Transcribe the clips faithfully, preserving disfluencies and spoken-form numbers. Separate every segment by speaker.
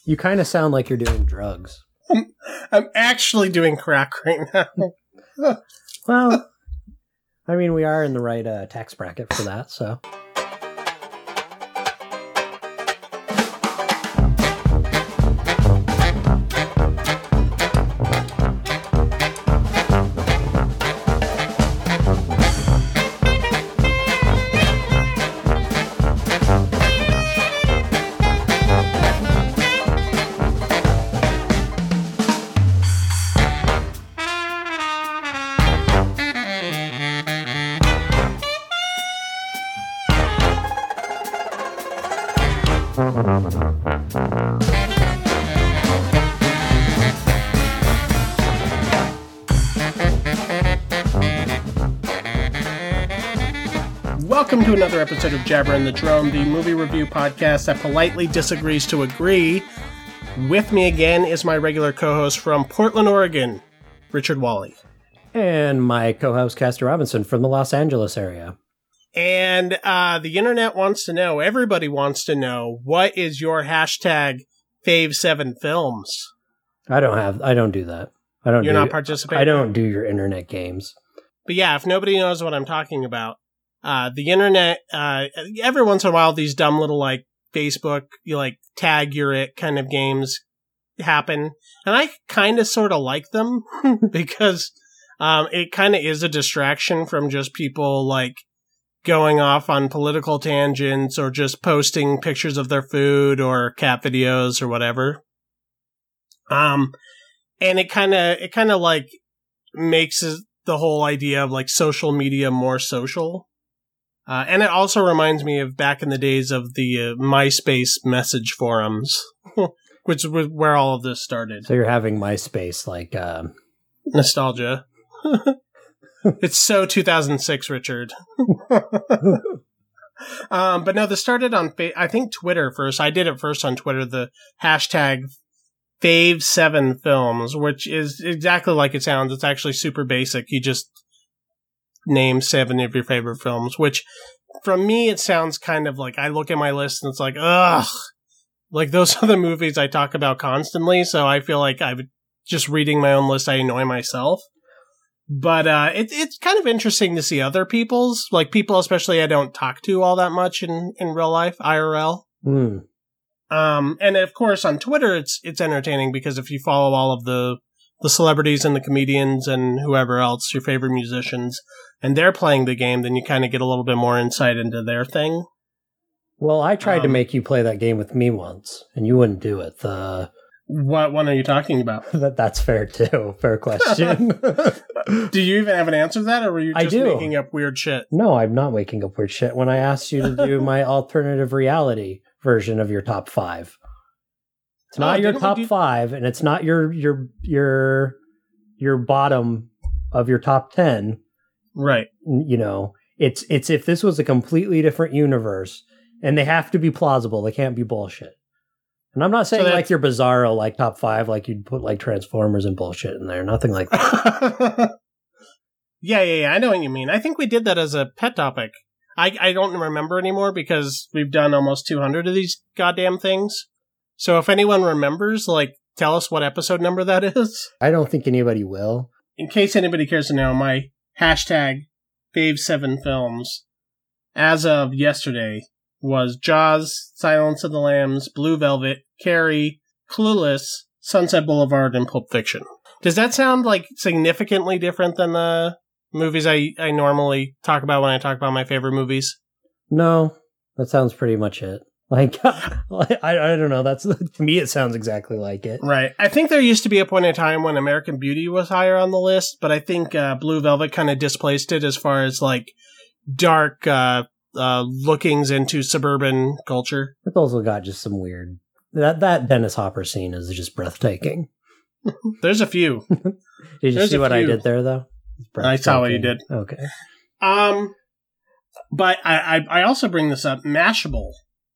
Speaker 1: You kind of sound like you're doing drugs.
Speaker 2: I'm, I'm actually doing crack right now.
Speaker 1: Well, I mean, we are in the right uh, tax bracket for that, so.
Speaker 2: Welcome to another episode of Jabber and the Drone, the movie review podcast that politely disagrees to agree. With me again is my regular co-host from Portland, Oregon, Richard Wally.
Speaker 1: And my co-host, Castor Robinson, from the Los Angeles area.
Speaker 2: And uh, the internet wants to know, everybody wants to know, what is your hashtag fave seven films?
Speaker 1: I don't have, I don't do that. I don't
Speaker 2: You're
Speaker 1: do,
Speaker 2: not participating?
Speaker 1: I don't do your internet games.
Speaker 2: But yeah, if nobody knows what I'm talking about, uh, the internet, uh, every once in a while, these dumb little, like, Facebook, you like, tag you're it kind of games happen. And I kind of sort of like them because um, it kind of is a distraction from just people, like, going off on political tangents or just posting pictures of their food or cat videos or whatever. Um, and it kind of, it kind of like makes the whole idea of like social media more social. Uh, and it also reminds me of back in the days of the uh, MySpace message forums, which was where all of this started.
Speaker 1: So you're having MySpace like, um...
Speaker 2: nostalgia. It's so two thousand six, Richard. um, but no, this started on, I think, Twitter first. I did it first on Twitter, the hashtag fave seven films, which is exactly like it sounds. It's actually super basic. You just name seven of your favorite films, which from me, it sounds kind of like I look at my list and it's like, ugh, like those are the movies I talk about constantly. So I feel like I'm just reading my own list. I annoy myself. But uh, it, it's kind of interesting to see other people's, like people especially I don't talk to all that much in, in real life, I R L.
Speaker 1: Mm.
Speaker 2: Um, and of course on Twitter it's it's entertaining because if you follow all of the, the celebrities and the comedians and whoever else, your favorite musicians, and they're playing the game, then you kind of get a little bit more insight into their thing.
Speaker 1: Well, I tried
Speaker 2: um,
Speaker 1: to make you play that game with me once, and you wouldn't do it. The...
Speaker 2: What one are you talking about?
Speaker 1: that That's fair, too. Fair question.
Speaker 2: Do you even have an answer to that, or were you just making up weird shit?
Speaker 1: No, I'm not making up weird shit. When I asked you to do my alternative reality version of your top five. It's not oh, your top do- five, and it's not your your your your bottom of your top ten.
Speaker 2: Right.
Speaker 1: You know, it's it's if this was a completely different universe, and they have to be plausible. They can't be bullshit. And I'm not saying so like your Bizarro, like top five, like you'd put like Transformers and bullshit in there. Nothing like that.
Speaker 2: yeah, yeah, yeah. I know what you mean. I think we did that as a pet topic. I, I don't remember anymore because we've done almost two hundred of these goddamn things. So if anyone remembers, like, tell us what episode number that is.
Speaker 1: I don't think anybody will.
Speaker 2: In case anybody cares to know, my hashtag fave seven films as of yesterday was Jaws, Silence of the Lambs, Blue Velvet, Carrie, Clueless, Sunset Boulevard, and Pulp Fiction. Does that sound like significantly different than the movies I, I normally talk about when I talk about my favorite movies?
Speaker 1: No, that sounds pretty much it. Like, I, I don't know. That's to me, it sounds exactly like it.
Speaker 2: Right. I think there used to be a point in time when American Beauty was higher on the list, but I think uh, Blue Velvet kind of displaced it as far as like dark uh, uh, lookings into suburban culture.
Speaker 1: It's also got just some weird. That that Dennis Hopper scene is just breathtaking.
Speaker 2: There's a few.
Speaker 1: Did you
Speaker 2: There's
Speaker 1: see what I did there, though?
Speaker 2: I saw what you did.
Speaker 1: Okay.
Speaker 2: Um, but I, I, I also bring this up. Mashable.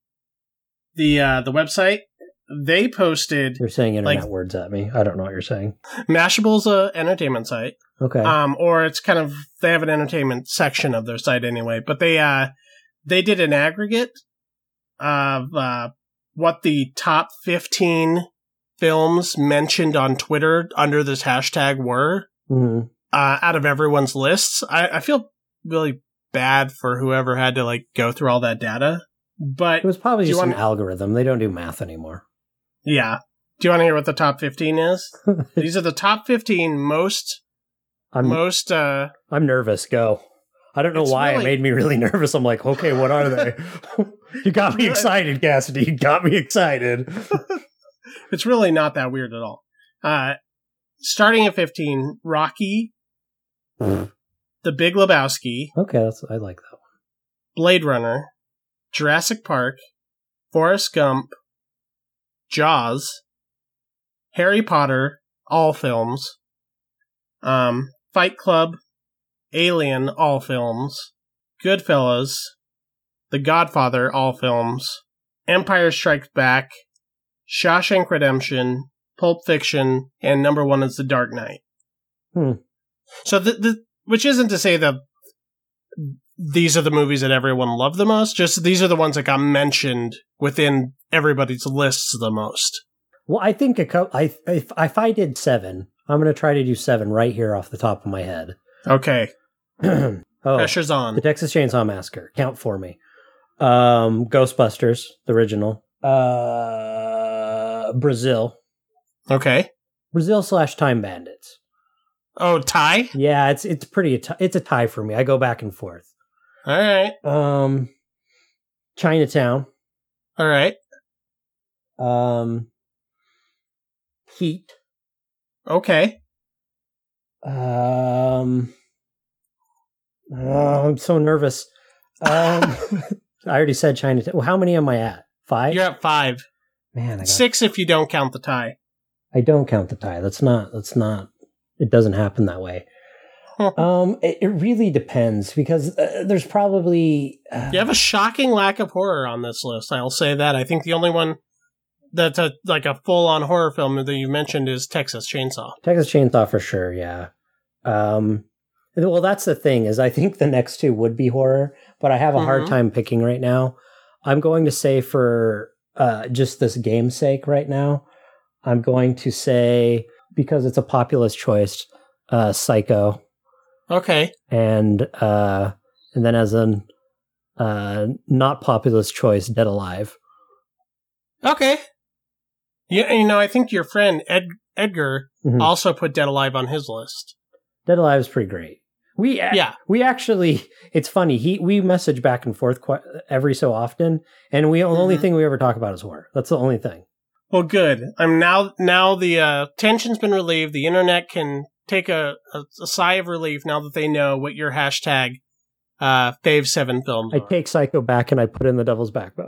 Speaker 2: The uh, the website, they posted...
Speaker 1: You're saying internet
Speaker 2: like,
Speaker 1: words at me. I don't know what you're saying.
Speaker 2: Mashable's an entertainment site.
Speaker 1: Okay.
Speaker 2: Um, or it's kind of... They have an entertainment section of their site anyway. But they uh, they did an aggregate of uh, what the top fifteen films mentioned on Twitter under this hashtag were,
Speaker 1: Mm-hmm.
Speaker 2: uh, out of everyone's lists. I, I feel really bad for whoever had to like go through all that data. But
Speaker 1: It was probably just
Speaker 2: want-
Speaker 1: an algorithm. They don't do math anymore.
Speaker 2: yeah. Do you want to hear what the top fifteen is? These are the top fifteen most,
Speaker 1: I'm
Speaker 2: most, uh,
Speaker 1: I'm nervous. Go. I don't know
Speaker 2: It's
Speaker 1: why
Speaker 2: really-
Speaker 1: it made me really nervous. I'm like, okay, what are they? You got me excited, Cassidy. You got me excited.
Speaker 2: it's really not that weird at all. Uh, starting at fifteen, Rocky, The Big Lebowski,
Speaker 1: Okay, that's I like that one.
Speaker 2: Blade Runner, Jurassic Park, Forrest Gump, Jaws, Harry Potter, all films, um, Fight Club, Alien, all films, Goodfellas, The Godfather, all films, Empire Strikes Back, Shawshank Redemption, Pulp Fiction, and number one is The Dark Knight.
Speaker 1: Hmm.
Speaker 2: So, the, the which isn't to say that these are the movies that everyone loved the most, just these are the ones that got mentioned within everybody's lists the most.
Speaker 1: Well, I think a co- I if if I did seven, I'm going to try to do seven right here off the top of my head.
Speaker 2: Okay,
Speaker 1: oh,
Speaker 2: pressure's on.
Speaker 1: the Texas Chainsaw Massacre. Count for me. Um, Ghostbusters, the original. Uh, Brazil.
Speaker 2: Okay.
Speaker 1: Brazil slash Time Bandits.
Speaker 2: Oh, tie?
Speaker 1: Yeah, it's it's pretty a t- it's a tie for me. I go back and forth.
Speaker 2: All right.
Speaker 1: Um, Chinatown.
Speaker 2: All right.
Speaker 1: Um, Heat.
Speaker 2: Okay.
Speaker 1: Um, oh, I'm so nervous. Um, I already said Chinatown. Well, how many am I at? Five?
Speaker 2: You're at five.
Speaker 1: Man, I, got,
Speaker 2: Six if you don't count the tie.
Speaker 1: I don't count the tie. That's not, that's not, it doesn't happen that way. um, it, it really depends because uh, there's probably. Uh,
Speaker 2: You have a shocking lack of horror on this list. I'll say that. I think the only one that's a, like a full-on horror film that you mentioned is Texas Chainsaw.
Speaker 1: Texas Chainsaw for sure, yeah. Um, well, that's the thing is I think the next two would be horror, but I have a hard
Speaker 2: Mhm.
Speaker 1: time picking right now. I'm going to say for uh, just this game's sake right now, I'm going to say, because it's a populist choice, uh, Psycho,
Speaker 2: Okay.
Speaker 1: and uh, and then as an uh, not populist choice, Dead Alive.
Speaker 2: Okay. Yeah, you know, I think your friend Ed- Edgar
Speaker 1: Mhm.
Speaker 2: also put Dead Alive on his list.
Speaker 1: Dead Alive is pretty great. We a-
Speaker 2: Yeah.
Speaker 1: we actually, it's funny. He we message back and forth quite, every so often, and we the only
Speaker 2: Mhm.
Speaker 1: thing we ever talk about is horror. That's the only thing.
Speaker 2: Well, good. I'm now now the uh, tension's been relieved. The internet can take a, a, a sigh of relief now that they know what your hashtag uh, fave seven films
Speaker 1: I
Speaker 2: are.
Speaker 1: take Psycho back and I put in the Devil's Backbone.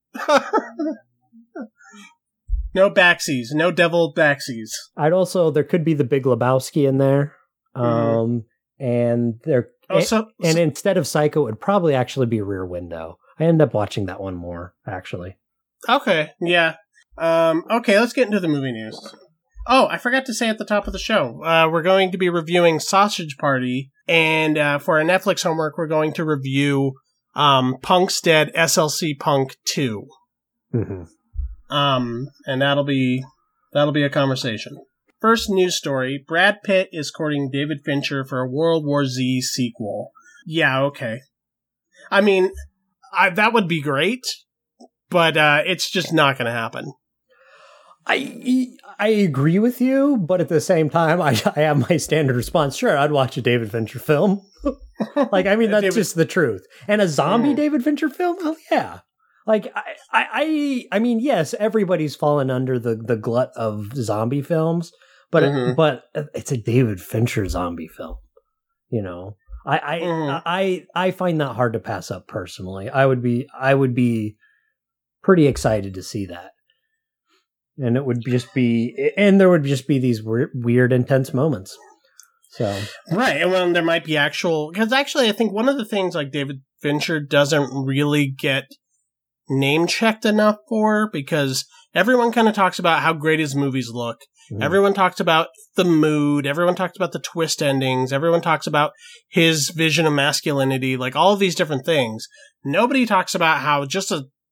Speaker 2: No backsies, no devil backsies.
Speaker 1: I'd also there could be the Big Lebowski in there, um,
Speaker 2: Mhm.
Speaker 1: and there
Speaker 2: Oh,
Speaker 1: and,
Speaker 2: so,
Speaker 1: and instead of Psycho, it would probably actually be Rear Window. I end up watching that one more actually.
Speaker 2: okay, yeah. Um, okay, let's get into the movie news. Oh, I forgot to say at the top of the show, uh, we're going to be reviewing Sausage Party, and uh, for our Netflix homework, we're going to review um, Punk's Dead S L C Punk two.
Speaker 1: Mm-hmm.
Speaker 2: Um, and that'll be that'll be a conversation. First news story: Brad Pitt is courting David Fincher for a World War Z sequel. Yeah, okay. I mean, I, that would be great, but uh, it's just not going to happen.
Speaker 1: I I agree with you, but at the same time, I, I have my standard response. Sure, I'd watch a David Fincher film. Like, I mean, that's
Speaker 2: David-
Speaker 1: just the truth. And a zombie
Speaker 2: Mm.
Speaker 1: David Fincher film? Hell yeah. Like, I, I, I, I mean, yes, everybody's fallen under the, the glut of zombie films, but
Speaker 2: Mhm.
Speaker 1: but it's a David Fincher zombie film. You know, I I,
Speaker 2: Mhm.
Speaker 1: I I find that hard to pass up personally. I would be I would be pretty excited to see that. And it would just be, and there would just be these weird, weird intense moments. So,
Speaker 2: Right, and well, there might be actual because actually, I think one of the things like David Fincher doesn't really get name checked enough for because everyone kind of talks about how great his movies look.
Speaker 1: mm,
Speaker 2: Everyone talks about the mood. Everyone talks about the twist endings. Everyone talks about his vision of masculinity, like all of these different things. Nobody talks about how just a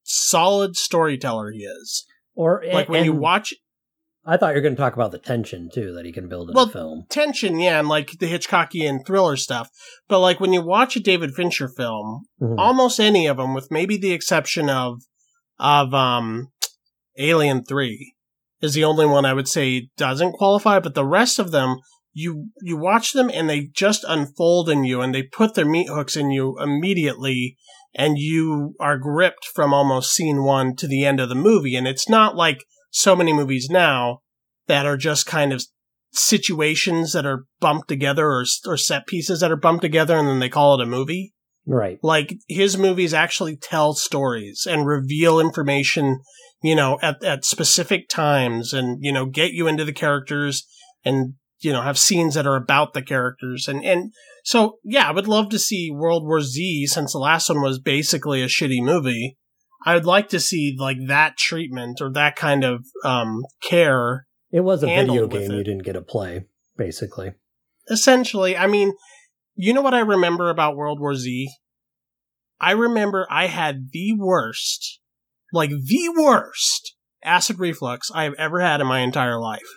Speaker 2: solid storyteller he is.
Speaker 1: Or
Speaker 2: like when
Speaker 1: and,
Speaker 2: you watch.
Speaker 1: I thought you were going to talk about the tension too that he can build in
Speaker 2: well,
Speaker 1: a film.
Speaker 2: Tension, yeah, and like the Hitchcockian thriller stuff. But like when you watch a David Fincher film, mm-hmm. almost any of them, with maybe the exception of of um, Alien three, is the only one I would say doesn't qualify. But the rest of them, you you watch them and they just unfold in you, and they put their meat hooks in you immediately, and you are gripped from almost scene one to the end of the movie. And it's not like so many movies now that are just kind of situations that are bumped together or, or set pieces that are bumped together and then they call it a movie.
Speaker 1: Right.
Speaker 2: Like his movies actually tell stories and reveal information, you know, at, at specific times and, you know, get you into the characters and, you know, have scenes that are about the characters. And, and so, yeah, I would love to see World War Z, since the last one was basically a shitty movie. I would like to see like that treatment or that kind of um, care.
Speaker 1: It was a video game. You didn't get to play, basically.
Speaker 2: Essentially, I mean, you know what I remember about World War Z? I remember I had the worst, like the worst acid reflux I have ever had in my entire life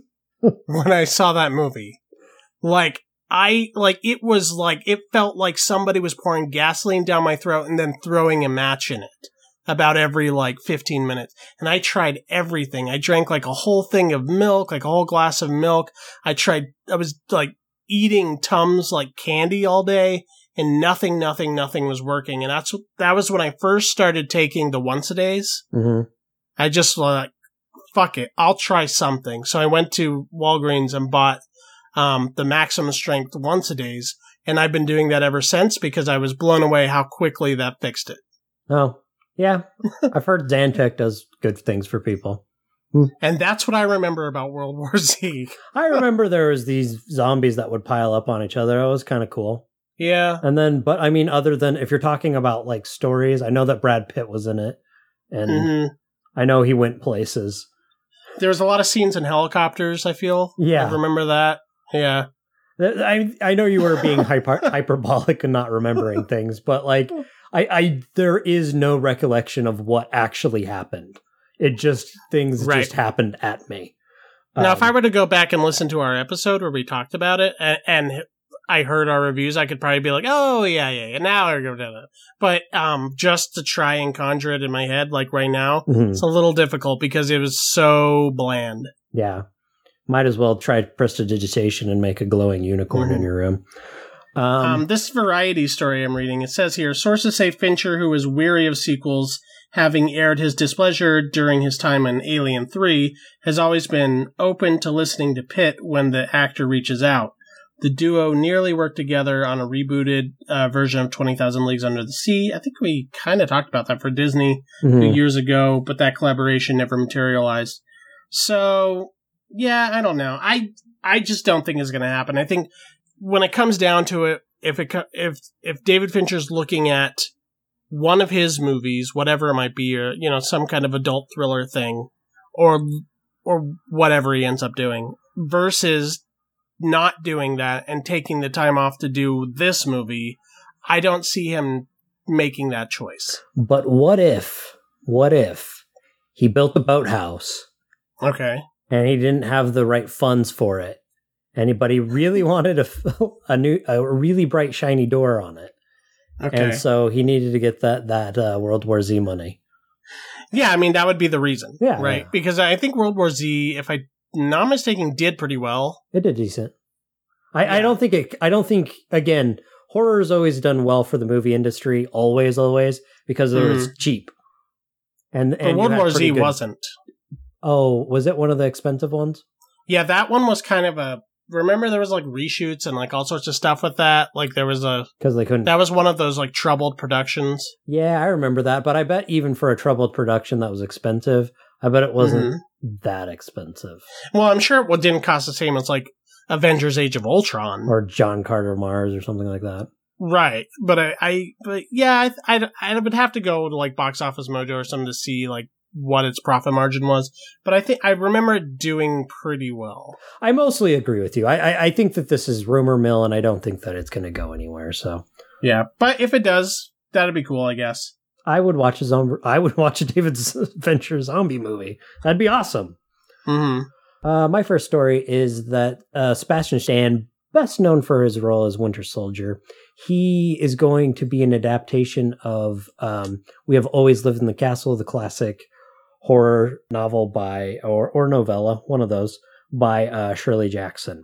Speaker 2: when I saw that movie. Like, I, like, it was like, it felt like somebody was pouring gasoline down my throat and then throwing a match in it. About every like fifteen minutes. And I tried everything. I drank like a whole thing of milk, like a whole glass of milk. I tried, I was like eating Tums like candy all day and nothing, nothing, nothing was working. And that's, that was when I first started taking the once a days.
Speaker 1: Mm-hmm.
Speaker 2: I just like, fuck it. I'll try something. So I went to Walgreens and bought, um, the maximum strength once a days. And I've been doing that ever since because I was blown away how quickly that fixed it.
Speaker 1: Oh. Yeah, I've heard Zantac does good things for people.
Speaker 2: And that's what I remember about World War Z.
Speaker 1: I remember there was these zombies that would pile up on each other. It was kind of cool.
Speaker 2: Yeah.
Speaker 1: And then, but I mean, other than, if you're talking about like stories, I know that Brad Pitt was in it. And mm-hmm. I know he went places.
Speaker 2: There was a lot of scenes in helicopters, I feel.
Speaker 1: Yeah.
Speaker 2: I remember that. Yeah.
Speaker 1: I I know you were being hyper, hyperbolic and not remembering things, but like, I, I there is no recollection of what actually happened. It just, things right. just happened at me.
Speaker 2: Now, um, if I were to go back and listen to our episode where we talked about it, and, and I heard our reviews, I could probably be like, oh, yeah, yeah, yeah, now I go down it. But um, just to try and conjure it in my head, like right now, mm-hmm. it's a little difficult because it was so bland.
Speaker 1: Yeah. Might as well try prestidigitation and make a glowing unicorn mm-hmm. in your room.
Speaker 2: Um, um, this Variety story I'm reading, it says here, sources say Fincher, who is weary of sequels, having aired his displeasure during his time on Alien three, has always been open to listening to Pitt when the actor reaches out. The duo nearly worked together on a rebooted uh, version of twenty thousand Leagues Under the Sea. I think we kind of talked about that for Disney mm-hmm. a few years ago, but that collaboration never materialized. So, yeah, I don't know. I I just don't think it's going to happen. I think when it comes down to it, if it if if David Fincher's looking at one of his movies, whatever it might be, or you know, some kind of adult thriller thing, or or whatever he ends up doing, versus not doing that and taking the time off to do this movie, I don't see him making that choice.
Speaker 1: But what if, what if he built the boathouse?
Speaker 2: Okay.
Speaker 1: And he didn't have the right funds for it. Anybody really wanted a, a new, a really bright, shiny door on it. Okay. And so he needed to get that, that uh, World War Z money.
Speaker 2: Yeah, I mean, that would be the reason.
Speaker 1: Yeah.
Speaker 2: Right?
Speaker 1: Yeah.
Speaker 2: Because I think World War Z, if I'm not mistaken, did pretty well.
Speaker 1: It did decent. I, yeah. I don't think it, I don't think, again, horror has always done well for the movie industry, always, always, because it was mm. cheap. And, and
Speaker 2: World War Z good, wasn't.
Speaker 1: Oh, was it one of the expensive ones?
Speaker 2: Yeah, that one was kind of a, remember there was like reshoots and like all sorts of stuff with that? Like there was a,
Speaker 1: because they couldn't.
Speaker 2: That was one of those like troubled productions.
Speaker 1: Yeah, I remember that, but I bet even for a troubled production that was expensive, I bet it wasn't mm-hmm. that expensive.
Speaker 2: Well, I'm sure it didn't cost the same as like Avengers Age of Ultron.
Speaker 1: Or John Carter Mars or something like that.
Speaker 2: Right. But I, I but yeah, I, I, I would have to go to like Box Office Mojo or something to see like what its profit margin was. But I think I remember it doing pretty well.
Speaker 1: I mostly agree with you. I, I, I think that this is rumor mill and I don't think that it's going to go anywhere. So
Speaker 2: yeah. But if it does, that'd be cool, I guess.
Speaker 1: I would watch a zombie. I would watch a David Fincher zombie movie. That'd be awesome.
Speaker 2: Mm-hmm.
Speaker 1: Uh, my first story is that uh, Sebastian Stan, best known for his role as Winter Soldier, he is going to be an adaptation of um, We Have Always Lived in the Castle, the classic horror novel by, or, or novella, one of those, by uh, Shirley Jackson.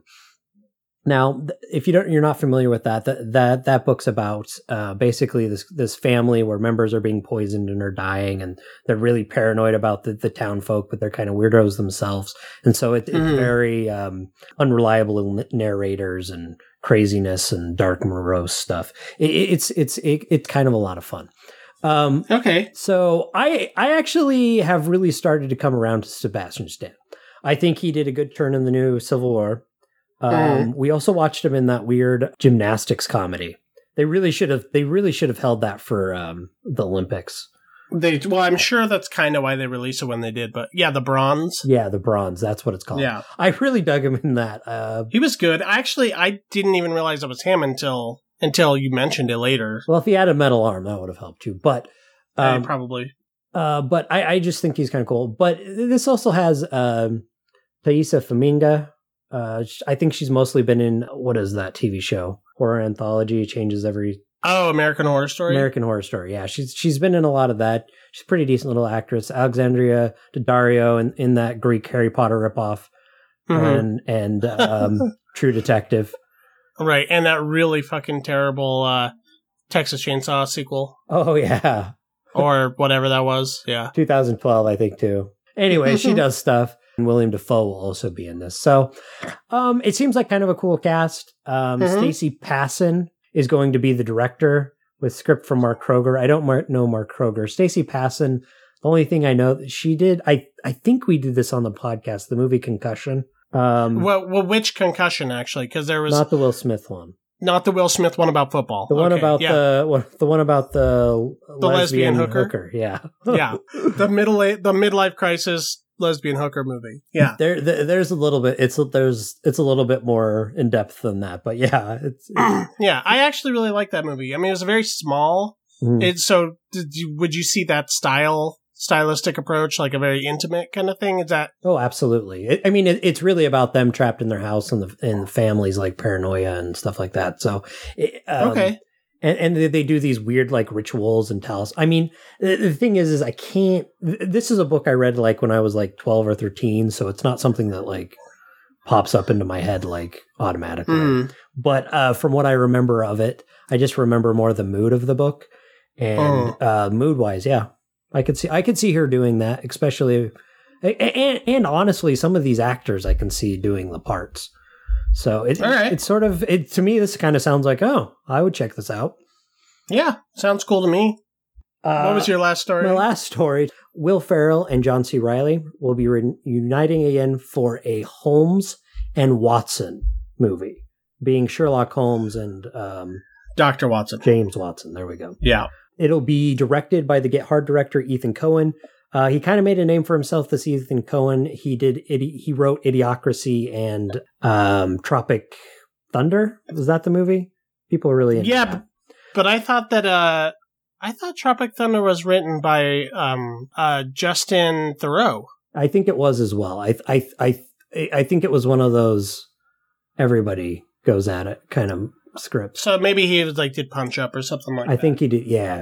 Speaker 1: Now, if you don't, you're not familiar with that. That that, that book's about uh, basically this this family where members are being poisoned and are dying, and they're really paranoid about the, the town folk, but they're kind of weirdos themselves, and so it, mm. it's very um, unreliable narrators and craziness and dark morose stuff. It, it's it's it, it's kind of a lot of fun. Um,
Speaker 2: okay,
Speaker 1: so I I actually have really started to come around to Sebastian Stan. I think he did a good turn in the new Civil War. Um, mm. We also watched him in that weird gymnastics comedy. They really should have. They really should have held that for um, the Olympics.
Speaker 2: They well, I'm sure that's kind of why they released it when they did. But yeah, the Bronze.
Speaker 1: Yeah, the Bronze. That's what it's called.
Speaker 2: Yeah,
Speaker 1: I really dug him in that. Uh,
Speaker 2: he was good. Actually, I didn't even realize it was him until until you mentioned it later.
Speaker 1: Well, if he had a metal arm, that would have helped too. But um,
Speaker 2: uh, probably.
Speaker 1: Uh, but I, I just think he's kind of cool. But this also has um, Taissa Faminga. Uh, I think she's mostly been in, what is that T V show? Horror Anthology, changes every...
Speaker 2: Oh, American Horror Story?
Speaker 1: American Horror Story, yeah. She's She's been in a lot of that. She's a pretty decent little actress. Alexandria Daddario in, in that Greek Harry Potter ripoff. Mm-hmm. And, and um, True Detective.
Speaker 2: Right, and that really fucking terrible uh, Texas Chainsaw sequel.
Speaker 1: Oh, yeah.
Speaker 2: Or whatever that was, yeah.
Speaker 1: twenty twelve, I think, too. Anyway, she does stuff. And William Dafoe will also be in this. So um, it seems like kind of a cool cast. Um, mm-hmm. Stacy Passon is going to be the director with script from Mark Kroger. I don't mar- know Mark Kroger. Stacy Passon, the only thing I know that she did, I, I think we did this on the podcast, the movie Concussion. Um,
Speaker 2: well, well, which Concussion, actually? Because there was...
Speaker 1: Not the Will Smith one.
Speaker 2: Not the Will Smith one about football.
Speaker 1: The one
Speaker 2: okay,
Speaker 1: about
Speaker 2: yeah.
Speaker 1: the the one about the,
Speaker 2: the lesbian, lesbian hooker.
Speaker 1: hooker. Yeah,
Speaker 2: yeah. The middle the midlife crisis lesbian hooker movie. Yeah,
Speaker 1: there, there there's a little bit. It's there's it's a little bit more in depth than that, but yeah, it's, it's
Speaker 2: yeah. I actually really like that movie. I mean, it was very small. Mm. It so did you, would you see that style? Stylistic approach, like a very intimate kind of thing? Is that?
Speaker 1: Oh, absolutely. It, I mean, it, it's really about them trapped in their house and the and the families like paranoia and stuff like that. So, it, um,
Speaker 2: okay.
Speaker 1: And, and they do these weird like rituals and talismans. I mean, the, the thing is, is I can't. This is a book I read like when I was like twelve or thirteen, so it's not something that like pops up into my head like automatically. Mm. But uh, from what I remember of it, I just remember more the mood of the book and oh. uh, mood wise, yeah. I could see I could see her doing that, especially, and, and honestly, some of these actors I can see doing the parts. So it,
Speaker 2: right.
Speaker 1: it it's sort of it to me. This kind of sounds like, oh, I would check this out.
Speaker 2: Yeah, sounds cool to me. Uh, what was your last story?
Speaker 1: My last story: Will Ferrell and John C. Reilly will be reuniting again for a Holmes and Watson movie, being Sherlock Holmes and um,
Speaker 2: Doctor Watson,
Speaker 1: James Watson. There we go.
Speaker 2: Yeah.
Speaker 1: It'll be directed by the Get Hard director, Ethan Coen. Uh, he kind of made a name for himself, this Ethan Coen. He did. Idi- he wrote Idiocracy and um, Tropic Thunder. Was that the movie? People are really into
Speaker 2: yeah,
Speaker 1: that.
Speaker 2: But I thought that uh, I thought Tropic Thunder was written by um, uh, Justin Theroux.
Speaker 1: I think it was as well. I I I I think it was one of those everybody goes at it kind of script.
Speaker 2: So maybe he was like did Punch Up or something like
Speaker 1: I
Speaker 2: that. I
Speaker 1: think he did, yeah.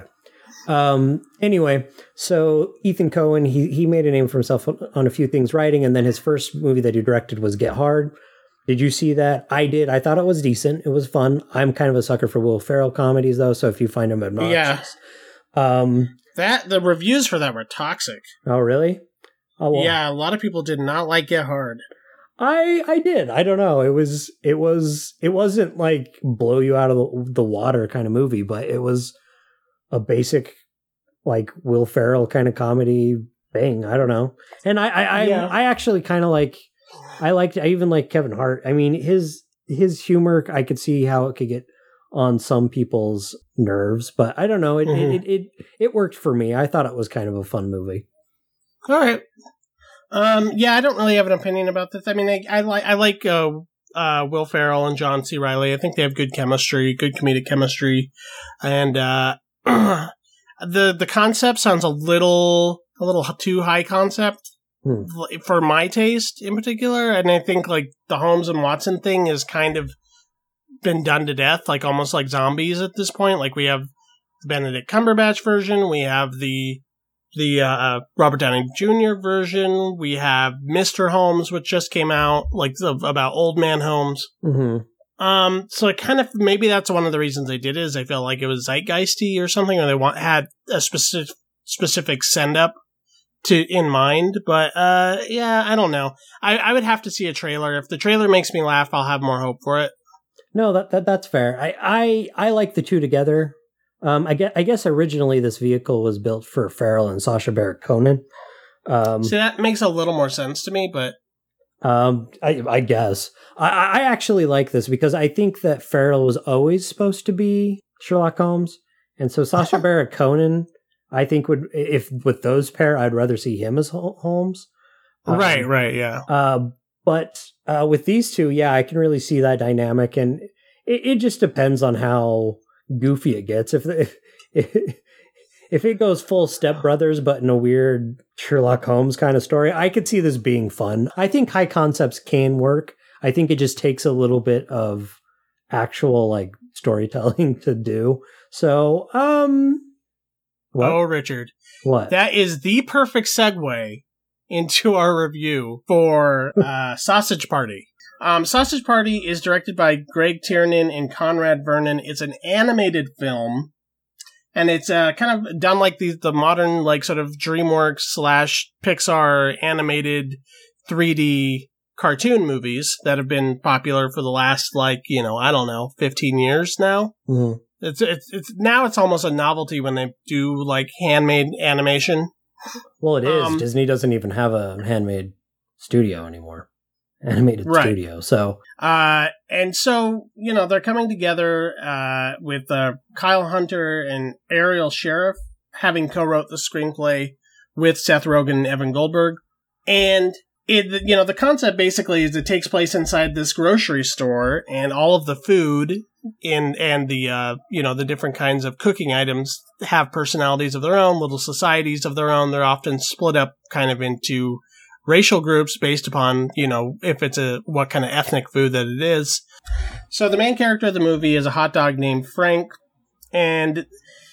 Speaker 1: Um, anyway, so Ethan Coen, he he made a name for himself on a few things writing, and then his first movie that he directed was Get Hard. Did you see that? I did. I thought it was decent. It was fun. I'm kind of a sucker for Will Ferrell comedies, though, so if you find them obnoxious.
Speaker 2: Yeah.
Speaker 1: Um,
Speaker 2: that, the reviews for that were toxic.
Speaker 1: Oh, really? Oh, well.
Speaker 2: Yeah, a lot of people did not like Get Hard.
Speaker 1: I I did. I don't know. It was it was it wasn't like blow you out of the, the water kind of movie, but it was a basic like Will Ferrell kind of comedy thing. I don't know. And I I I, yeah. I actually kind of like I liked I even like Kevin Hart. I mean, his his humor, I could see how it could get on some people's nerves, but I don't know. It mm-hmm. it, it it it worked for me. I thought it was kind of a fun movie.
Speaker 2: All right. Um, yeah, I don't really have an opinion about this. I mean, I, I like I like uh, uh, Will Ferrell and John C. Reilly. I think they have good chemistry, good comedic chemistry, and uh, the the concept sounds a little a little too high concept hmm. for my taste in particular, and I think like the Holmes and Watson thing has kind of been done to death, like almost like zombies at this point. Like we have the Benedict Cumberbatch version, we have the the uh, Robert Downey Junior version, we have Mister Holmes, which just came out, like about old man Holmes.
Speaker 1: Mm-hmm.
Speaker 2: Um, so it kind of, maybe that's one of the reasons they did it, is they felt like it was zeitgeisty or something, or they want had a specific specific send up to in mind. But uh, yeah, I don't know. I, I would have to see a trailer. If the trailer makes me laugh, I'll have more hope for it.
Speaker 1: No, that, that that's fair. I, I I like the two together. Um, I guess, I guess originally this vehicle was built for Farrell and Sacha Baron Cohen. Um,
Speaker 2: See, that makes a little more sense to me, but.
Speaker 1: Um, I, I guess I, I actually like this because I think that Farrell was always supposed to be Sherlock Holmes, and so Sacha Baron Cohen, I think would if with those pair, I'd rather see him as Holmes. Um,
Speaker 2: right, right, yeah.
Speaker 1: Uh, but uh, with these two, yeah, I can really see that dynamic, and it, it just depends on how goofy it gets. If if if it goes full Step Brothers, but in a weird Sherlock Holmes kind of story, I could see this being fun. I think high concepts can work. I think it just takes a little bit of actual like storytelling to do. So, um,
Speaker 2: what? Oh, Richard,
Speaker 1: what?
Speaker 2: That is the perfect segue into our review for uh, Sausage Party. Um, Sausage Party is directed by Greg Tiernan and Conrad Vernon. It's an animated film. And it's uh, kind of done like the the modern, like, sort of DreamWorks slash Pixar animated three D cartoon movies that have been popular for the last, like, you know, I don't know, fifteen years now.
Speaker 1: Mm-hmm.
Speaker 2: It's, it's it's now it's almost a novelty when they do, like, handmade animation.
Speaker 1: Well, it is.
Speaker 2: Um,
Speaker 1: Disney doesn't even have a handmade studio anymore. Animated right. studio. So,
Speaker 2: uh, and so, you know, they're coming together, uh, with, uh, Kyle Hunter and Ariel Sheriff having co-wrote the screenplay with Seth Rogen and Evan Goldberg. And it, you know, the concept basically is it takes place inside this grocery store, and all of the food in, and the, uh, you know, the different kinds of cooking items have personalities of their own, little societies of their own. They're often split up kind of into racial groups based upon, you know, if it's a, what kind of ethnic food that it is. So the main character of the movie is a hot dog named Frank, and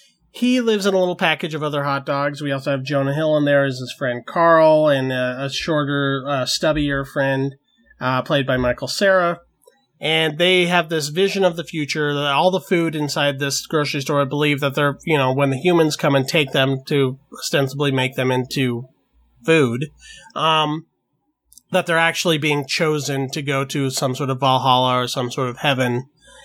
Speaker 2: he lives in a little package of other hot dogs. We also have Jonah Hill in there as his friend Carl, and a, a shorter, uh, stubbier friend, uh, played by Michael Cera. And they have this vision of the future, that all the food inside this grocery store, I believe that they're, you know, when the humans come and take them to ostensibly make them into food, um, that they're actually being chosen to go to some sort of Valhalla or some sort of heaven.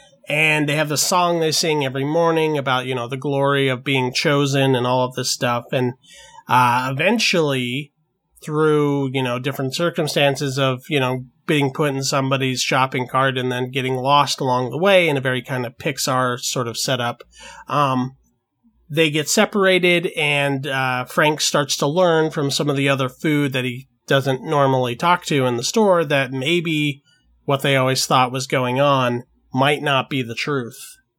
Speaker 2: And they have the song they sing every morning about, you know, the glory of being chosen and all of this stuff. And uh, eventually, through, you know, different circumstances of, you know, being put in somebody's shopping cart and then getting lost along the way in a very kind of Pixar sort of setup, um, they get separated, and uh, Frank starts to learn from some of the other food that he doesn't normally talk to in the store that maybe what they always thought was going on might not be the truth.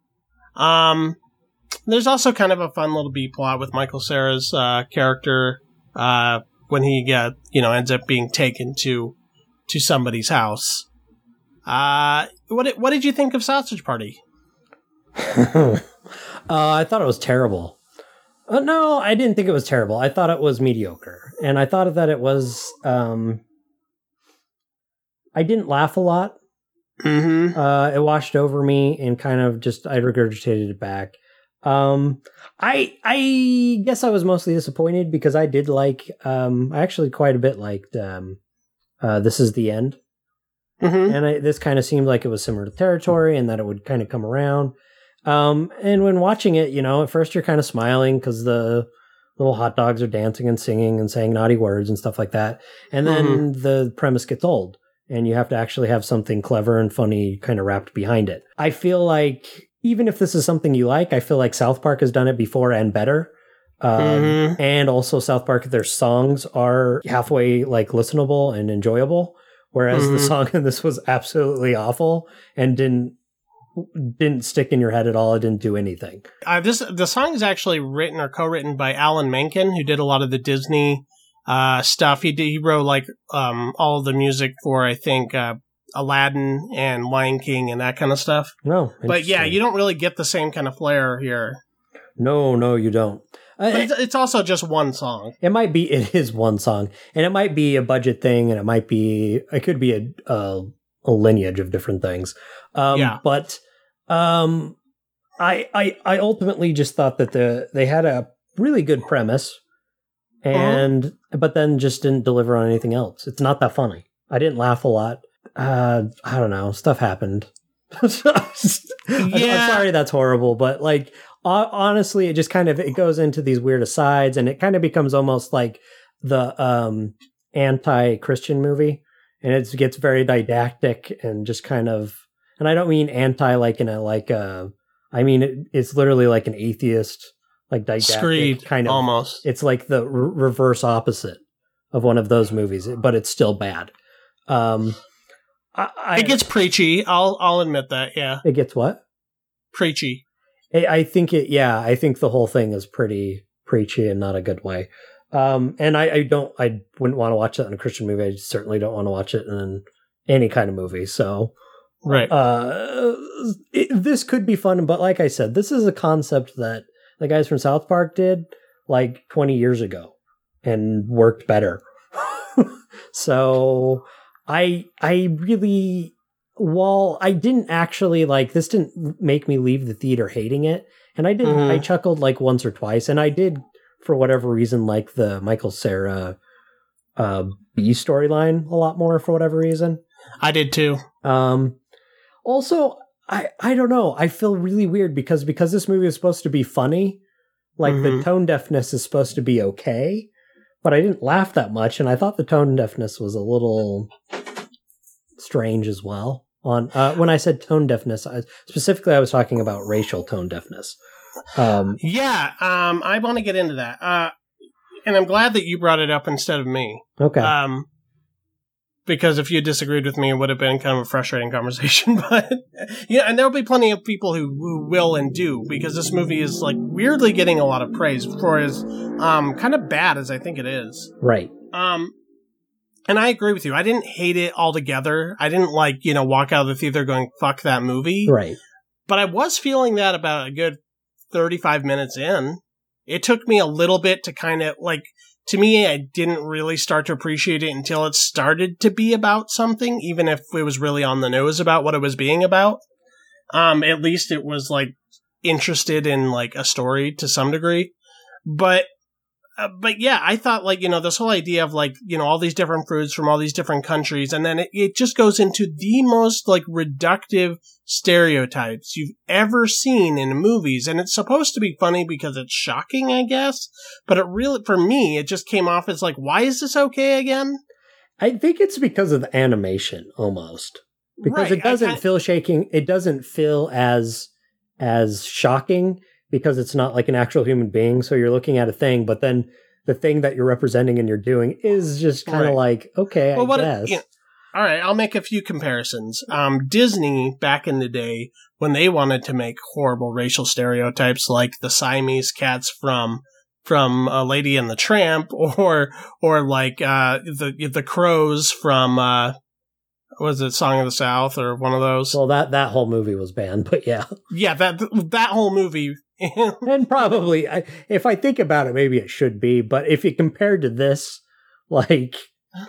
Speaker 2: Um, there's also kind of a fun little B-plot with Michael Cera's uh, character uh, when he get, you know, ends up being taken to to somebody's house. Uh, what did, what did you think of Sausage Party?
Speaker 1: Uh, I thought it was terrible. Uh, no, I didn't think it was terrible. I thought it was mediocre. And I thought that it was... Um, I didn't laugh a lot.
Speaker 2: Mm-hmm.
Speaker 1: Uh, it washed over me and kind of just... I regurgitated it back. Um, I I guess I was mostly disappointed because I did like... Um, I actually quite a bit liked um, uh, This Is the End.
Speaker 2: Mm-hmm.
Speaker 1: And I, this kind of seemed like it was similar territory and that it would kind of come around. Um, and when watching it, you know, at first you're kind of smiling because the little hot dogs are dancing and singing and saying naughty words and stuff like that. And then mm-hmm. the premise gets old and you have to actually have something clever and funny kind of wrapped behind it. I feel like even if this is something you like, I feel like South Park has done it before and better. Um, mm-hmm. And also South Park, their songs are halfway like listenable and enjoyable. Whereas mm-hmm. the song in this was absolutely awful and didn't didn't stick in your head at all. It didn't do anything.
Speaker 2: Uh, this the song is actually written or co-written by Alan Menken, who did a lot of the Disney uh, stuff. He did, he wrote like um, all of the music for, I think, uh, Aladdin and Lion King and that kind of stuff.
Speaker 1: No,
Speaker 2: but yeah, you don't really get the same kind of flair here.
Speaker 1: No, no, you don't.
Speaker 2: But it's, it's also just one song.
Speaker 1: It might be. It is one song, and it might be a budget thing, and it might be. It could be a a, a lineage of different things. Um,
Speaker 2: yeah.
Speaker 1: But um, I I I ultimately just thought that the they had a really good premise, and uh-huh. but then just didn't deliver on anything else. It's not that funny. I didn't laugh a lot. Uh, I don't know. Stuff happened. yeah. I'm sorry that's horrible, but like. Honestly, it just kind of, it goes into these weird asides, and it kind of becomes almost like the um, anti-Christian movie, and it gets very didactic and just kind of, and I don't mean anti like in a, like a, I mean, it, it's literally like an atheist, like didactic
Speaker 2: Screed,
Speaker 1: kind of,
Speaker 2: almost.
Speaker 1: It's like the re- reverse opposite of one of those movies, but it's still bad. Um, I, I,
Speaker 2: it gets preachy. I'll, I'll admit that. Yeah.
Speaker 1: It gets what?
Speaker 2: Preachy.
Speaker 1: I think it, yeah, I think the whole thing is pretty preachy and not a good way. Um, and I, I don't, I wouldn't want to watch that in a Christian movie. I certainly don't want to watch it in any kind of movie. So,
Speaker 2: right.
Speaker 1: Uh, it, this could be fun, but like I said, this is a concept that the guys from South Park did like twenty years ago and worked better. So I, I really, While I didn't actually like this, didn't make me leave the theater hating it, and I did. Mm-hmm. I chuckled like once or twice, and I did for whatever reason like the Michael Cera uh, B storyline a lot more for whatever reason.
Speaker 2: I did too.
Speaker 1: Um, also, I I don't know. I feel really weird because because this movie is supposed to be funny, like mm-hmm. the tone deafness is supposed to be okay, but I didn't laugh that much, and I thought the tone deafness was a little strange as well. On uh, when I said tone deafness, I, specifically I was talking about racial tone deafness. Um,
Speaker 2: yeah, um, I want to get into that, uh, and I'm glad that you brought it up instead of me.
Speaker 1: Okay.
Speaker 2: Um, because if you disagreed with me, it would have been kind of a frustrating conversation. But yeah, and there'll be plenty of people who, who will and do, because this movie is like weirdly getting a lot of praise for as um, kind of bad as I think it is.
Speaker 1: Right.
Speaker 2: Um. And I agree with you. I didn't hate it altogether. I didn't, like, you know, walk out of the theater going, fuck that movie.
Speaker 1: Right.
Speaker 2: But I was feeling that about a good thirty-five minutes in. It took me a little bit to kind of, like, to me, I didn't really start to appreciate it until it started to be about something, even if it was really on the nose about what it was being about. Um, at least it was, like, interested in, like, a story to some degree. But... Uh, but yeah, I thought, like, you know, this whole idea of, like, you know, all these different fruits from all these different countries, and then it, it just goes into the most, like, reductive stereotypes you've ever seen in movies. And it's supposed to be funny because it's shocking, I guess. But it really, for me, it just came off as, like, why is this okay again?
Speaker 1: I think it's because of the animation, almost. Because right. it doesn't I, I, feel shaking. It doesn't feel as as shocking. Because it's not like an actual human being, so you're looking at a thing, but then the thing that you're representing and you're doing is just kind of right. like, okay, well, I what guess. It, you know,
Speaker 2: all right, I'll make a few comparisons. Um, Disney, back in the day, when they wanted to make horrible racial stereotypes like the Siamese cats from from uh, Lady and the Tramp, or or like uh, the the crows from uh, was it Song of the South, or one of those?
Speaker 1: Well, that that whole movie was banned, but yeah,
Speaker 2: yeah, that that whole movie.
Speaker 1: And probably, I, if I think about it, maybe it should be. But if you compared to this, like,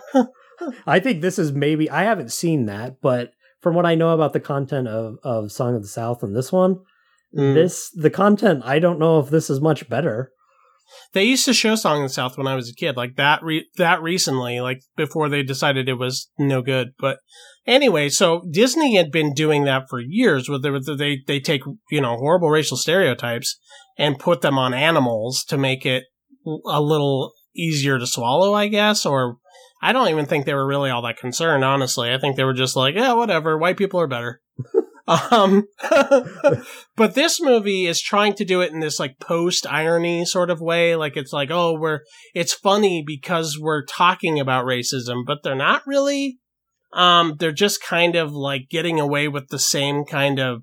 Speaker 1: I think this is maybe, I haven't seen that, but from what I know about the content of, of Song of the South and this one, mm. this, the content, I don't know if this is much better.
Speaker 2: They used to show Song of the South when I was a kid, like that re- that recently, like before they decided it was no good. But anyway, so Disney had been doing that for years, where they, they, they take, you know, horrible racial stereotypes and put them on animals to make it a little easier to swallow, I guess. Or I don't even think they were really all that concerned, honestly. I think they were just like, yeah, whatever, white people are better. Um, but this movie is trying to do it in this like post irony sort of way. Like it's like, oh, we're, it's funny because we're talking about racism, but they're not really. Um, they're just kind of like getting away with the same kind of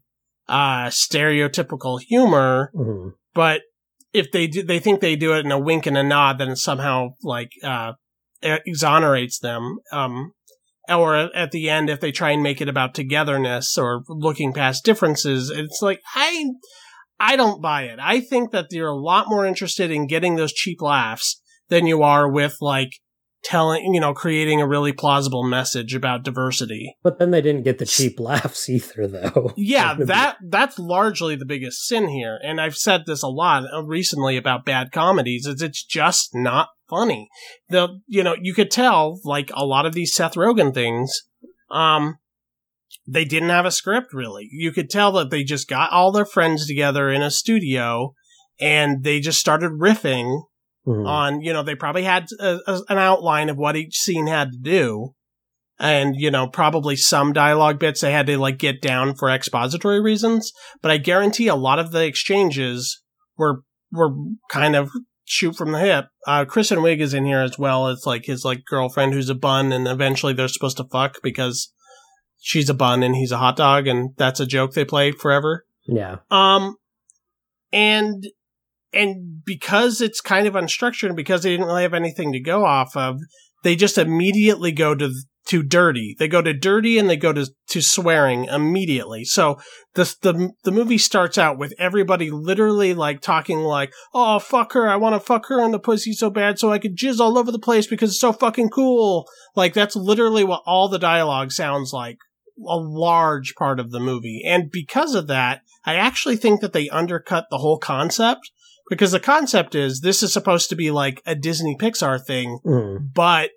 Speaker 2: uh, stereotypical humor,
Speaker 1: mm-hmm.
Speaker 2: but if they do, they think they do it in a wink and a nod, then it somehow like uh, exonerates them. Um, or at the end, if they try and make it about togetherness or looking past differences, it's like I I don't buy it. I think that you're a lot more interested in getting those cheap laughs than you are with like telling, you know, creating a really plausible message about diversity.
Speaker 1: But then they didn't get the cheap laughs either, though.
Speaker 2: Yeah, that that's largely the biggest sin here. And I've said this a lot recently about bad comedies, is it's just not funny. The, you know, you could tell, like, a lot of these Seth Rogen things, um, they didn't have a script, really. You could tell that they just got all their friends together in a studio, and they just started riffing mm-hmm. on, you know, they probably had a, a, an outline of what each scene had to do. And, you know, probably some dialogue bits they had to, like, get down for expository reasons. But I guarantee a lot of the exchanges were were kind of shoot from the hip. Uh, Kristen Wiig is in here as well as, like, his, like, girlfriend who's a bun, and eventually they're supposed to fuck because she's a bun and he's a hot dog, and that's a joke they play forever.
Speaker 1: Yeah.
Speaker 2: Um, and... And because it's kind of unstructured and because they didn't really have anything to go off of, they just immediately go to to dirty. They go to dirty and they go to, to swearing immediately. So the, the the movie starts out with everybody literally like talking like, oh, fuck her. I want to fuck her in the pussy so bad so I could jizz all over the place because it's so fucking cool. Like that's literally what all the dialogue sounds like a large part of the movie. And because of that, I actually think that they undercut the whole concept. Because the concept is, this is supposed to be like a Disney Pixar thing,
Speaker 1: mm.
Speaker 2: but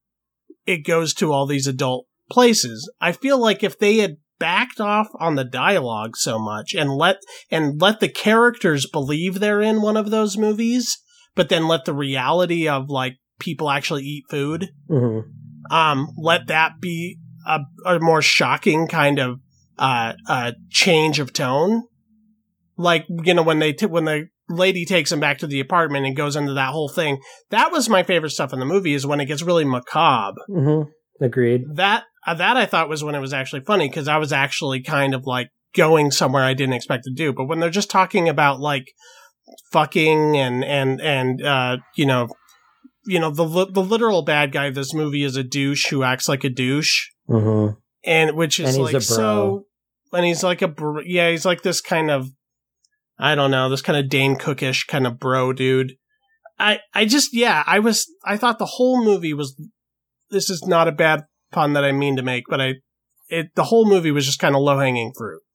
Speaker 2: it goes to all these adult places. I feel like if they had backed off on the dialogue so much and let and let the characters believe they're in one of those movies, but then let the reality of like people actually eat food,
Speaker 1: mm-hmm.
Speaker 2: um, let that be a, a more shocking kind of uh, uh, change of tone. Like, you know, when they t- when they lady takes him back to the apartment and goes into that whole thing. That was my favorite stuff in the movie, is when it gets really macabre.
Speaker 1: Mm-hmm. Agreed.
Speaker 2: That uh, that I thought was when it was actually funny, because I was actually kind of like going somewhere I didn't expect to do. But when they're just talking about like fucking and and and uh, you know, you know the the literal bad guy of this movie is a douche who acts like a douche,
Speaker 1: mm-hmm.
Speaker 2: and which is
Speaker 1: and
Speaker 2: like so, and he's like a bro, yeah, he's like this kind of. I don't know, this kind of Dane Cookish kind of bro dude. I, I just, yeah, I was, I thought the whole movie was, this is not a bad pun that I mean to make, but I, it, the whole movie was just kind of low hanging fruit.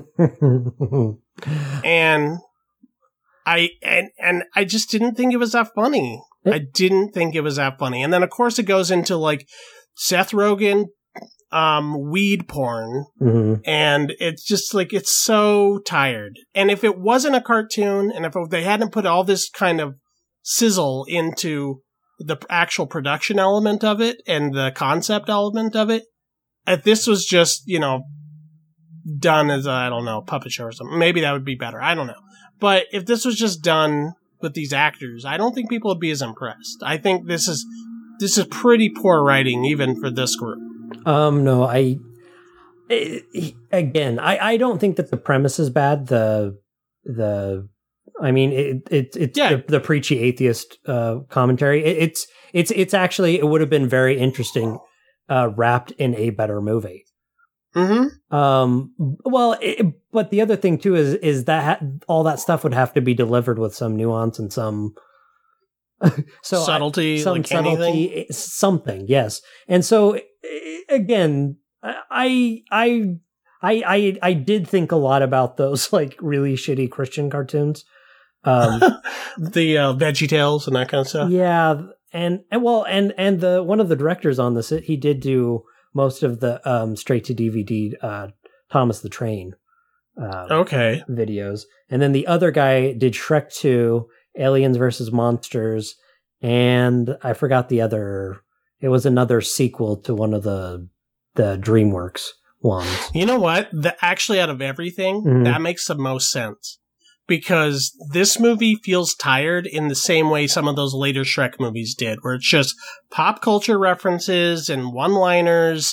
Speaker 2: and I, and, and I just didn't think it was that funny. I didn't think it was that funny. And then of course it goes into like Seth Rogen, um, weed porn.
Speaker 1: Mm-hmm.
Speaker 2: And it's just like, it's so tired. And if it wasn't a cartoon, and if they hadn't put all this kind of sizzle into the actual production element of it and the concept element of it, if this was just, you know, done as a, I don't know, puppet show or something, maybe that would be better. I don't know. But if this was just done with these actors, I don't think people would be as impressed. I think this is, this is pretty poor writing even for this group.
Speaker 1: Um, no, I, it, again, I, I don't think that the premise is bad. The, the, I mean, it, it it's
Speaker 2: yeah.
Speaker 1: the, the preachy atheist, uh, commentary. It, it's, it's, it's actually, it would have been very interesting, uh, wrapped in a better movie.
Speaker 2: Mm-hmm.
Speaker 1: Um, well, it, but the other thing too is, is that ha- all that stuff would have to be delivered with some nuance and some, so
Speaker 2: subtlety,
Speaker 1: I, some
Speaker 2: like
Speaker 1: subtlety,
Speaker 2: anything?
Speaker 1: something, yes. And so again, I, I, I, I, I did think a lot about those like really shitty Christian cartoons, um,
Speaker 2: the uh, Veggie Tales and that kind of stuff.
Speaker 1: Yeah, and and well, and and the one of the directors on this, he did do most of the um, straight to D V D uh, Thomas the Train, um,
Speaker 2: okay,
Speaker 1: videos, and then the other guy did Shrek two. Aliens versus Monsters, and I forgot the other. It was another sequel to one of the the DreamWorks ones.
Speaker 2: You know what? The, actually, out of everything, mm-hmm. that makes the most sense, because this movie feels tired in the same way some of those later Shrek movies did, where it's just pop culture references and one-liners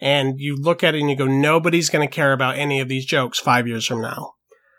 Speaker 2: and you look at it and you go, nobody's going to care about any of these jokes five years from now.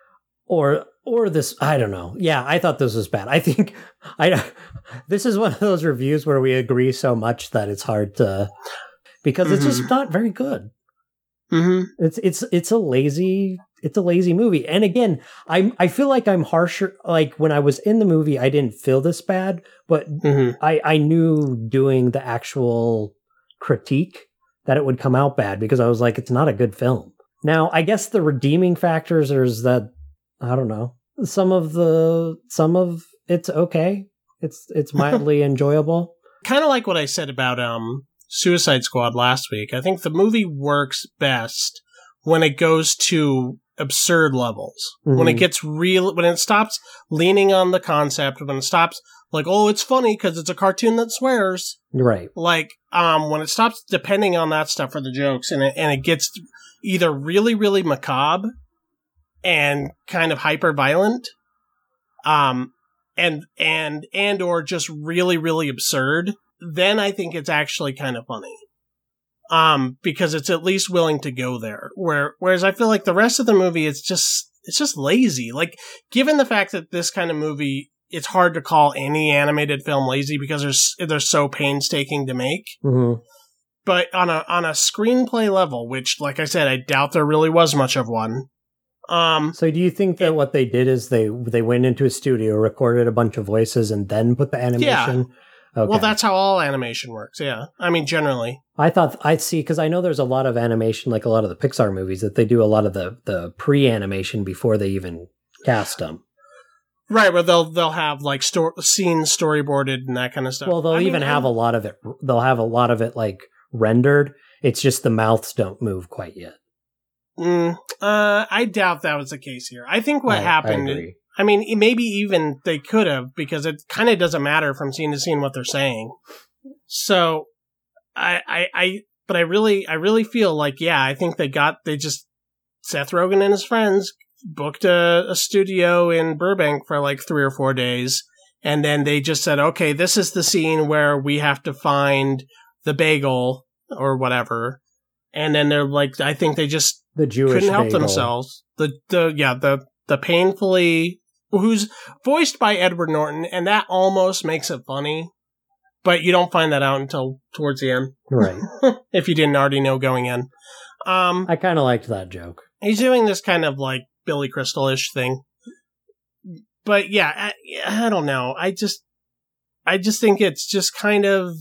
Speaker 1: Or or this, I don't know. Yeah, I thought this was bad. I think I this is one of those reviews where we agree so much that it's hard to, because mm-hmm. it's just not very good.
Speaker 2: Mm-hmm.
Speaker 1: It's it's it's a lazy it's a lazy movie. And again, I I feel like I'm harsher. Like when I was in the movie, I didn't feel this bad, but
Speaker 2: mm-hmm.
Speaker 1: I I knew doing the actual critique that it would come out bad, because I was like, it's not a good film. Now, I guess the redeeming factors is that, I don't know, some of the some of it's okay. It's it's mildly enjoyable.
Speaker 2: Kind of like what I said about um Suicide Squad last week. I think the movie works best when it goes to absurd levels. Mm-hmm. When it gets real, when it stops leaning on the concept, when it stops like, oh, it's funny because it's a cartoon that swears.
Speaker 1: Right.
Speaker 2: Like, um, when it stops depending on that stuff for the jokes, and it, and it gets either really, really macabre and kind of hyper violent, um, and, and, and, or just really, really absurd, then I think it's actually kind of funny. Um, because it's at least willing to go there. Where, whereas I feel like the rest of the movie, it's just, it's just lazy. Like, given the fact that this kind of movie, it's hard to call any animated film lazy because they're, they're so painstaking to make.
Speaker 1: Mm-hmm.
Speaker 2: But on a, on a screenplay level, which, like I said, I doubt there really was much of one. Um,
Speaker 1: so do you think that what they did is they, they went into a studio, recorded a bunch of voices, and then put the animation?
Speaker 2: Yeah.
Speaker 1: Okay.
Speaker 2: Well, that's how all animation works, yeah. I mean, generally.
Speaker 1: I thought, I see, because I know there's a lot of animation, like a lot of the Pixar movies, that they do a lot of the, the pre-animation before they even cast them.
Speaker 2: Right, where they'll they'll have like sto- scenes storyboarded and that kind of stuff.
Speaker 1: Well, they'll
Speaker 2: I
Speaker 1: even
Speaker 2: mean,
Speaker 1: have
Speaker 2: I'm,
Speaker 1: a lot of it, they'll have a lot of it like rendered. It's just the mouths don't move quite yet.
Speaker 2: Mm, uh, I doubt that was the case here. I think what
Speaker 1: I,
Speaker 2: happened...
Speaker 1: I agree.
Speaker 2: I mean, maybe even they could have, because it kind of doesn't matter from scene to scene what they're saying. So, I, I, I, but I really, I really feel like, yeah, I think they got, they just, Seth Rogen and his friends booked a, a studio in Burbank for like three or four days. And then they just said, okay, this is the scene where we have to find the bagel or whatever. And then they're like, I think they just
Speaker 1: the Jewish
Speaker 2: couldn't help
Speaker 1: bagel.
Speaker 2: themselves. The, the, yeah, the, the painfully, who's voiced by Edward Norton, and that almost makes it funny, but you don't find that out until towards the end.
Speaker 1: Right.
Speaker 2: If you didn't already know going in. Um,
Speaker 1: I kind of liked that joke.
Speaker 2: He's doing this kind of like Billy Crystal-ish thing. But yeah, I, I don't know. I just, I just think it's just kind of,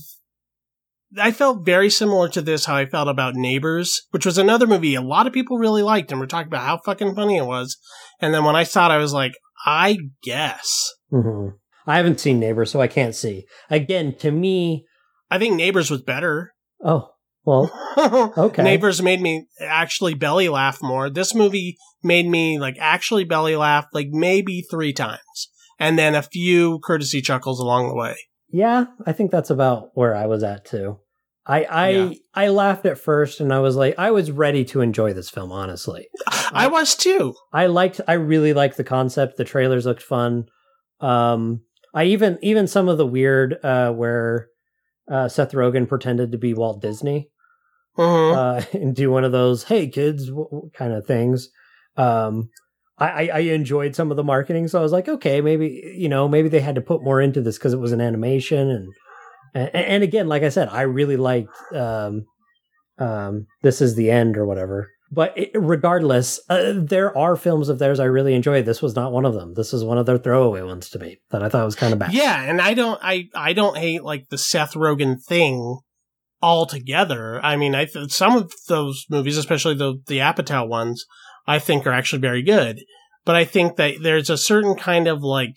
Speaker 2: I felt very similar to this, how I felt about Neighbors, which was another movie a lot of people really liked, and we're talking about how fucking funny it was. And then when I saw it, I was like, I guess.
Speaker 1: Mm-hmm. I haven't seen Neighbors, so I can't see. Again, to me...
Speaker 2: I think Neighbors was better.
Speaker 1: Oh, well, okay.
Speaker 2: Neighbors made me actually belly laugh more. This movie made me, like, actually belly laugh, like, maybe three times. And then a few courtesy chuckles along the way.
Speaker 1: Yeah, I think that's about where I was at, too. I I, yeah. I laughed at first, and I was like, I was ready to enjoy this film, honestly.
Speaker 2: I was too.
Speaker 1: I liked, I really liked the concept. The trailers looked fun. Um, I even, even some of the weird, uh, where, uh, Seth Rogen pretended to be Walt Disney,
Speaker 2: mm-hmm.
Speaker 1: uh, and do one of those, hey kids, w- w- kind of things. Um, I, I enjoyed some of the marketing, so I was like, okay, maybe, you know, maybe they had to put more into this because it was an animation, and, and and again, like I said, I really liked um, um, This Is the End or whatever. But it, regardless, uh, there are films of theirs I really enjoyed. This was not one of them. This is one of their throwaway ones to me that I thought was kind of bad.
Speaker 2: Yeah, and I don't, I, I don't hate like the Seth Rogen thing altogether. I mean, I th- some of those movies, especially the the Apatow ones, I think are actually very good. But I think that there's a certain kind of like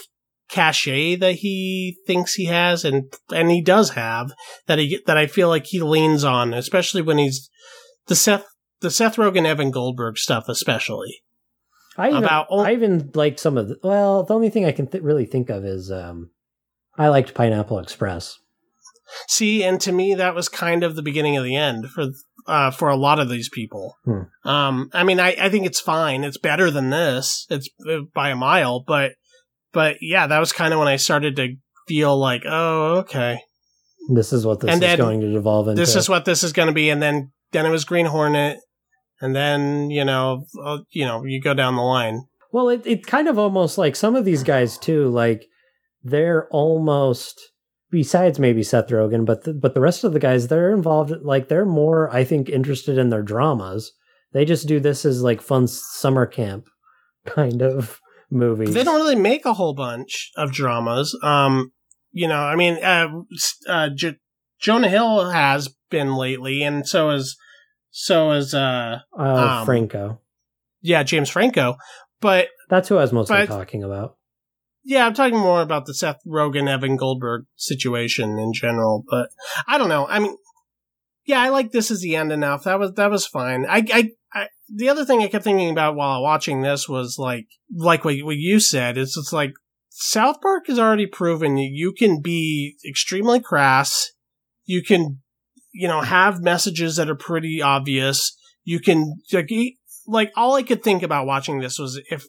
Speaker 2: cachet that he thinks he has, and and he does have, that he that I feel like he leans on, especially when he's the Seth the Seth Rogen Evan Goldberg stuff, especially.
Speaker 1: I even,
Speaker 2: About, oh,
Speaker 1: I even like some of the, well, the only thing I can th- really think of is um, I liked Pineapple Express.
Speaker 2: See, and to me, that was kind of the beginning of the end for uh, for a lot of these people.
Speaker 1: Hmm.
Speaker 2: Um, I mean, I, I think it's fine. It's better than this. It's uh, by a mile, but but yeah, that was kind of when I started to feel like, oh, okay,
Speaker 1: this is what this
Speaker 2: and
Speaker 1: is going to devolve into.
Speaker 2: This is what this is going to be, and then then it was Green Hornet, and then, you know, uh, you know, you go down the line.
Speaker 1: Well, it, it kind of almost like some of these guys too, like they're almost, besides maybe Seth Rogen, but the, but the rest of the guys, they're involved, like they're more, I think, interested in their dramas. They just do this as like fun summer camp kind of movies.
Speaker 2: They don't really make a whole bunch of dramas. Um, you know, I mean, uh, uh, J- Jonah Hill has been lately, and so is so is uh,
Speaker 1: uh
Speaker 2: um,
Speaker 1: Franco.
Speaker 2: Yeah, James Franco. But
Speaker 1: that's who I was mostly
Speaker 2: but,
Speaker 1: talking about.
Speaker 2: Yeah, I'm talking more about the Seth Rogen, Evan Goldberg situation in general. But I don't know. I mean, yeah, I like This Is the End enough. That was that was fine. I, I, I the other thing I kept thinking about while watching this was like like what, what you said. Is it's like South Park has already proven you can be extremely crass. You can, you know, have messages that are pretty obvious. You can like, like all I could think about watching this was if.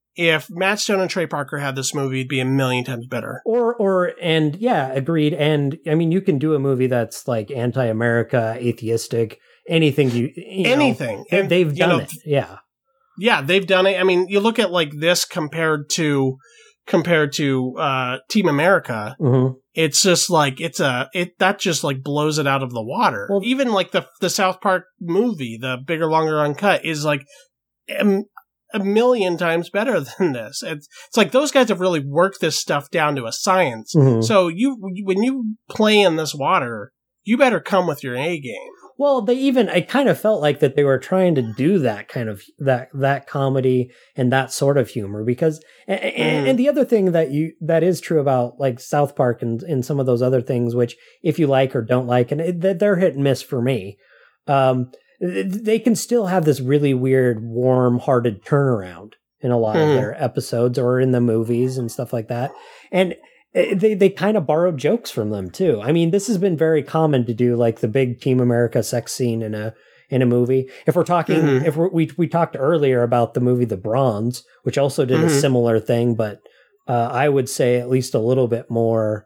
Speaker 2: If Matt Stone and Trey Parker had this movie, it'd be a million times better.
Speaker 1: Or, or, and yeah, agreed. And I mean, you can do a movie that's like anti-America, atheistic, anything you, you
Speaker 2: anything.
Speaker 1: Know,
Speaker 2: and
Speaker 1: they've done
Speaker 2: know,
Speaker 1: it. Yeah.
Speaker 2: Yeah, they've done it. I mean, you look at like this compared to, compared to, uh, Team America.
Speaker 1: Mm-hmm.
Speaker 2: It's just like, it's a, it, that just like blows it out of the water. Well, even like the, the South Park movie, the Bigger, Longer, Uncut is like, um, a million times better than this. It's, it's like those guys have really worked this stuff down to a science. Mm-hmm. So you, when you play in this water, you better come with your A game.
Speaker 1: Well, they even, I kind of felt like that they were trying to do that kind of, that, that comedy and that sort of humor because, and, mm. and the other thing that you, that is true about like South Park and, and some of those other things, which if you like or don't like, and it, they're hit and miss for me. Um, they can still have this really weird, warm-hearted turnaround in a lot mm. of their episodes or in the movies and stuff like that. And they they kind of borrow jokes from them too. I mean, this has been very common to do like the big Team America sex scene in a in a movie. If we're talking, mm-hmm. if we're, we we talked earlier about the movie The Bronze, which also did mm-hmm. a similar thing, but uh, I would say at least a little bit more.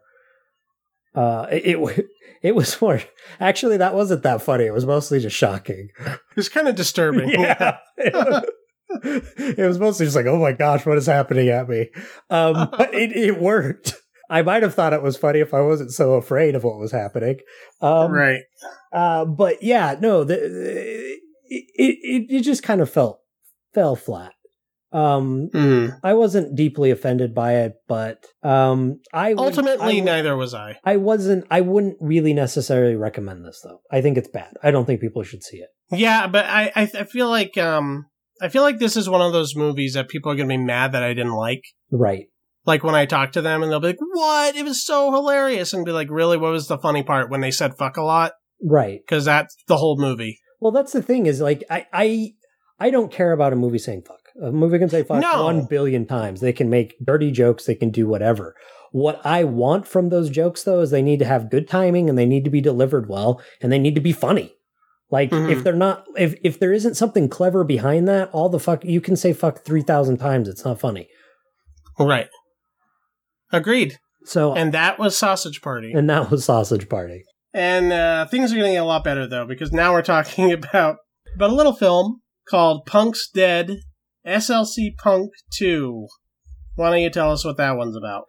Speaker 1: Uh, it, it it was more. Actually, that wasn't that funny. It was mostly just shocking.
Speaker 2: It was kind of disturbing.
Speaker 1: Yeah. It was mostly just like, oh my gosh, what is happening at me? Um, but it, it worked. I might have thought it was funny if I wasn't so afraid of what was happening. Um,
Speaker 2: right.
Speaker 1: Uh, but yeah, no, the, it, it it just kind of felt fell flat. Um, mm. I wasn't deeply offended by it, but um, I
Speaker 2: ultimately
Speaker 1: I,
Speaker 2: neither was I.
Speaker 1: I wasn't. I wouldn't really necessarily recommend this though. I think it's bad. I don't think people should see it.
Speaker 2: Yeah, but I I, I feel like um I feel like this is one of those movies that people are gonna be mad that I didn't like.
Speaker 1: Right.
Speaker 2: Like when I talk to them and they'll be like, "What? It was so hilarious," and be like, "Really? What was the funny part when they said fuck a lot?"
Speaker 1: Right.
Speaker 2: Because that's the whole movie.
Speaker 1: Well, that's the thing is like I I I don't care about a movie saying fuck. A movie can say fuck
Speaker 2: no.
Speaker 1: one billion times. They can make dirty jokes. They can do whatever. What I want from those jokes, though, is they need to have good timing and they need to be delivered well and they need to be funny. Like, mm-hmm. if they're not, if, if there isn't something clever behind that, all the fuck, you can say fuck three thousand times. It's not funny.
Speaker 2: Right. Agreed.
Speaker 1: So,
Speaker 2: and that was Sausage Party.
Speaker 1: And that was Sausage Party.
Speaker 2: And uh, things are going to get a lot better, though, because now we're talking about, about a little film called Punk's Dead. S L C Punk two. Why don't you tell us what that one's about?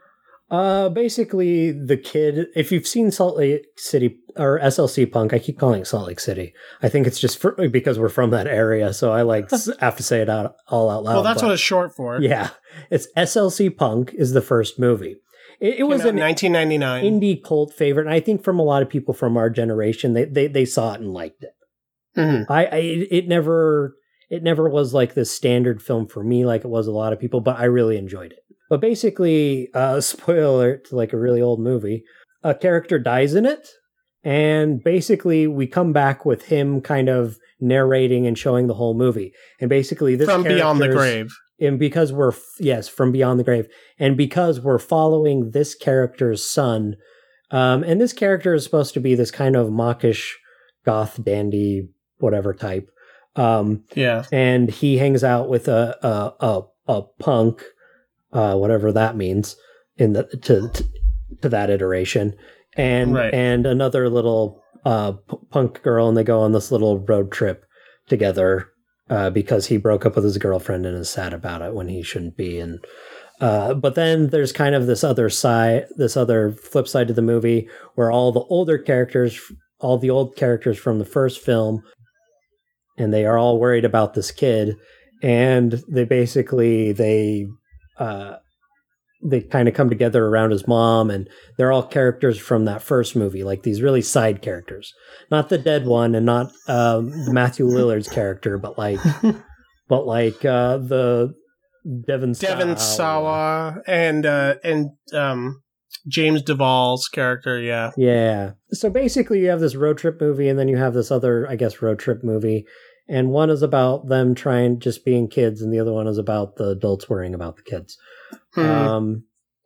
Speaker 1: Uh, basically, the kid, if you've seen Salt Lake City, or S L C Punk, I keep calling it Salt Lake City. I think it's just for, because we're from that area, so I like have to say it out all out loud.
Speaker 2: Well, that's but, what it's short for.
Speaker 1: Yeah. It's S L C Punk is the first movie. It, it was
Speaker 2: in nineteen ninety-nine
Speaker 1: indie cult favorite, and I think from a lot of people from our generation, they they, they saw it and liked it. Mm-hmm. I, I it never... It never was like this standard film for me like it was a lot of people, but I really enjoyed it. But basically, uh, spoiler alert to like a really old movie, a character dies in it, and basically we come back with him kind of narrating and showing the whole movie. And basically this
Speaker 2: From Beyond the Grave.
Speaker 1: And because we're, yes, From Beyond the Grave. And because we're following this character's son, um, and this character is supposed to be this kind of mawkish, goth, dandy, whatever type. Um,
Speaker 2: yeah,
Speaker 1: and he hangs out with a a a, a punk, uh, whatever that means in the to to, to that iteration, and
Speaker 2: right.
Speaker 1: and another little uh, p- punk girl, and they go on this little road trip together uh, because he broke up with his girlfriend and is sad about it when he shouldn't be. And uh, but then there's kind of this other side, this other flip side to the movie where all the older characters, all the old characters from the first film, and they are all worried about this kid, and they basically they uh, they kind of come together around his mom, and they're all characters from that first movie, like these really side characters, not the dead one, and not um, Matthew Lillard's character, but like, but like uh, the Devon
Speaker 2: Devon Sawa and uh, and um, James Duvall's character, yeah,
Speaker 1: yeah. So basically, you have this road trip movie, and then you have this other, I guess, road trip movie, and one is about them trying just being kids, and the other one is about the adults worrying about the kids. Hmm. Um,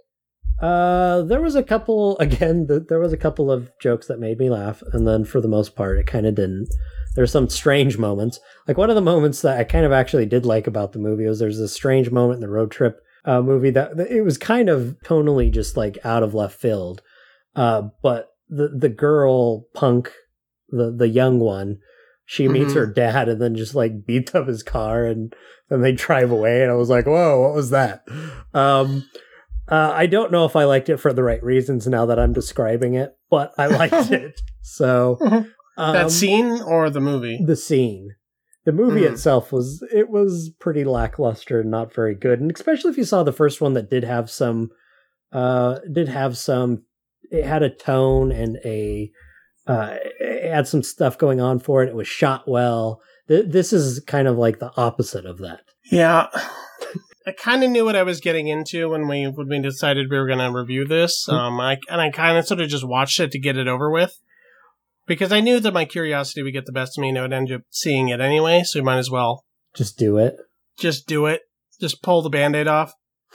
Speaker 1: uh, there was a couple again. The, there was a couple of jokes that made me laugh, and then for the most part, it kind of didn't. There's some strange moments. Like one of the moments that I kind of actually did like about the movie was there's this strange moment in the road trip uh, movie that, that it was kind of tonally just like out of left field. Uh, but the the girl punk, the the young one, she mm-hmm. meets her dad and then just like beats up his car and then they drive away. And I was like, whoa, what was that? Um, uh, I don't know if I liked it for the right reasons now that I'm describing it, but I liked it. So um,
Speaker 2: that scene or the movie?
Speaker 1: The scene. The movie mm. itself was, it was pretty lackluster and not very good. And especially if you saw the first one that did have some, uh, did have some, it had a tone and a, uh, it had some stuff going on for it. It was shot well. Th- this is kind of like the opposite of that.
Speaker 2: Yeah. I kind of knew what I was getting into when we when we decided we were going to review this. Um, I and I kind of sort of just watched it to get it over with. Because I knew that my curiosity would get the best of me and I would end up seeing it anyway, so we might as well.
Speaker 1: Just do it.
Speaker 2: Just do it. Just pull the Band-Aid off.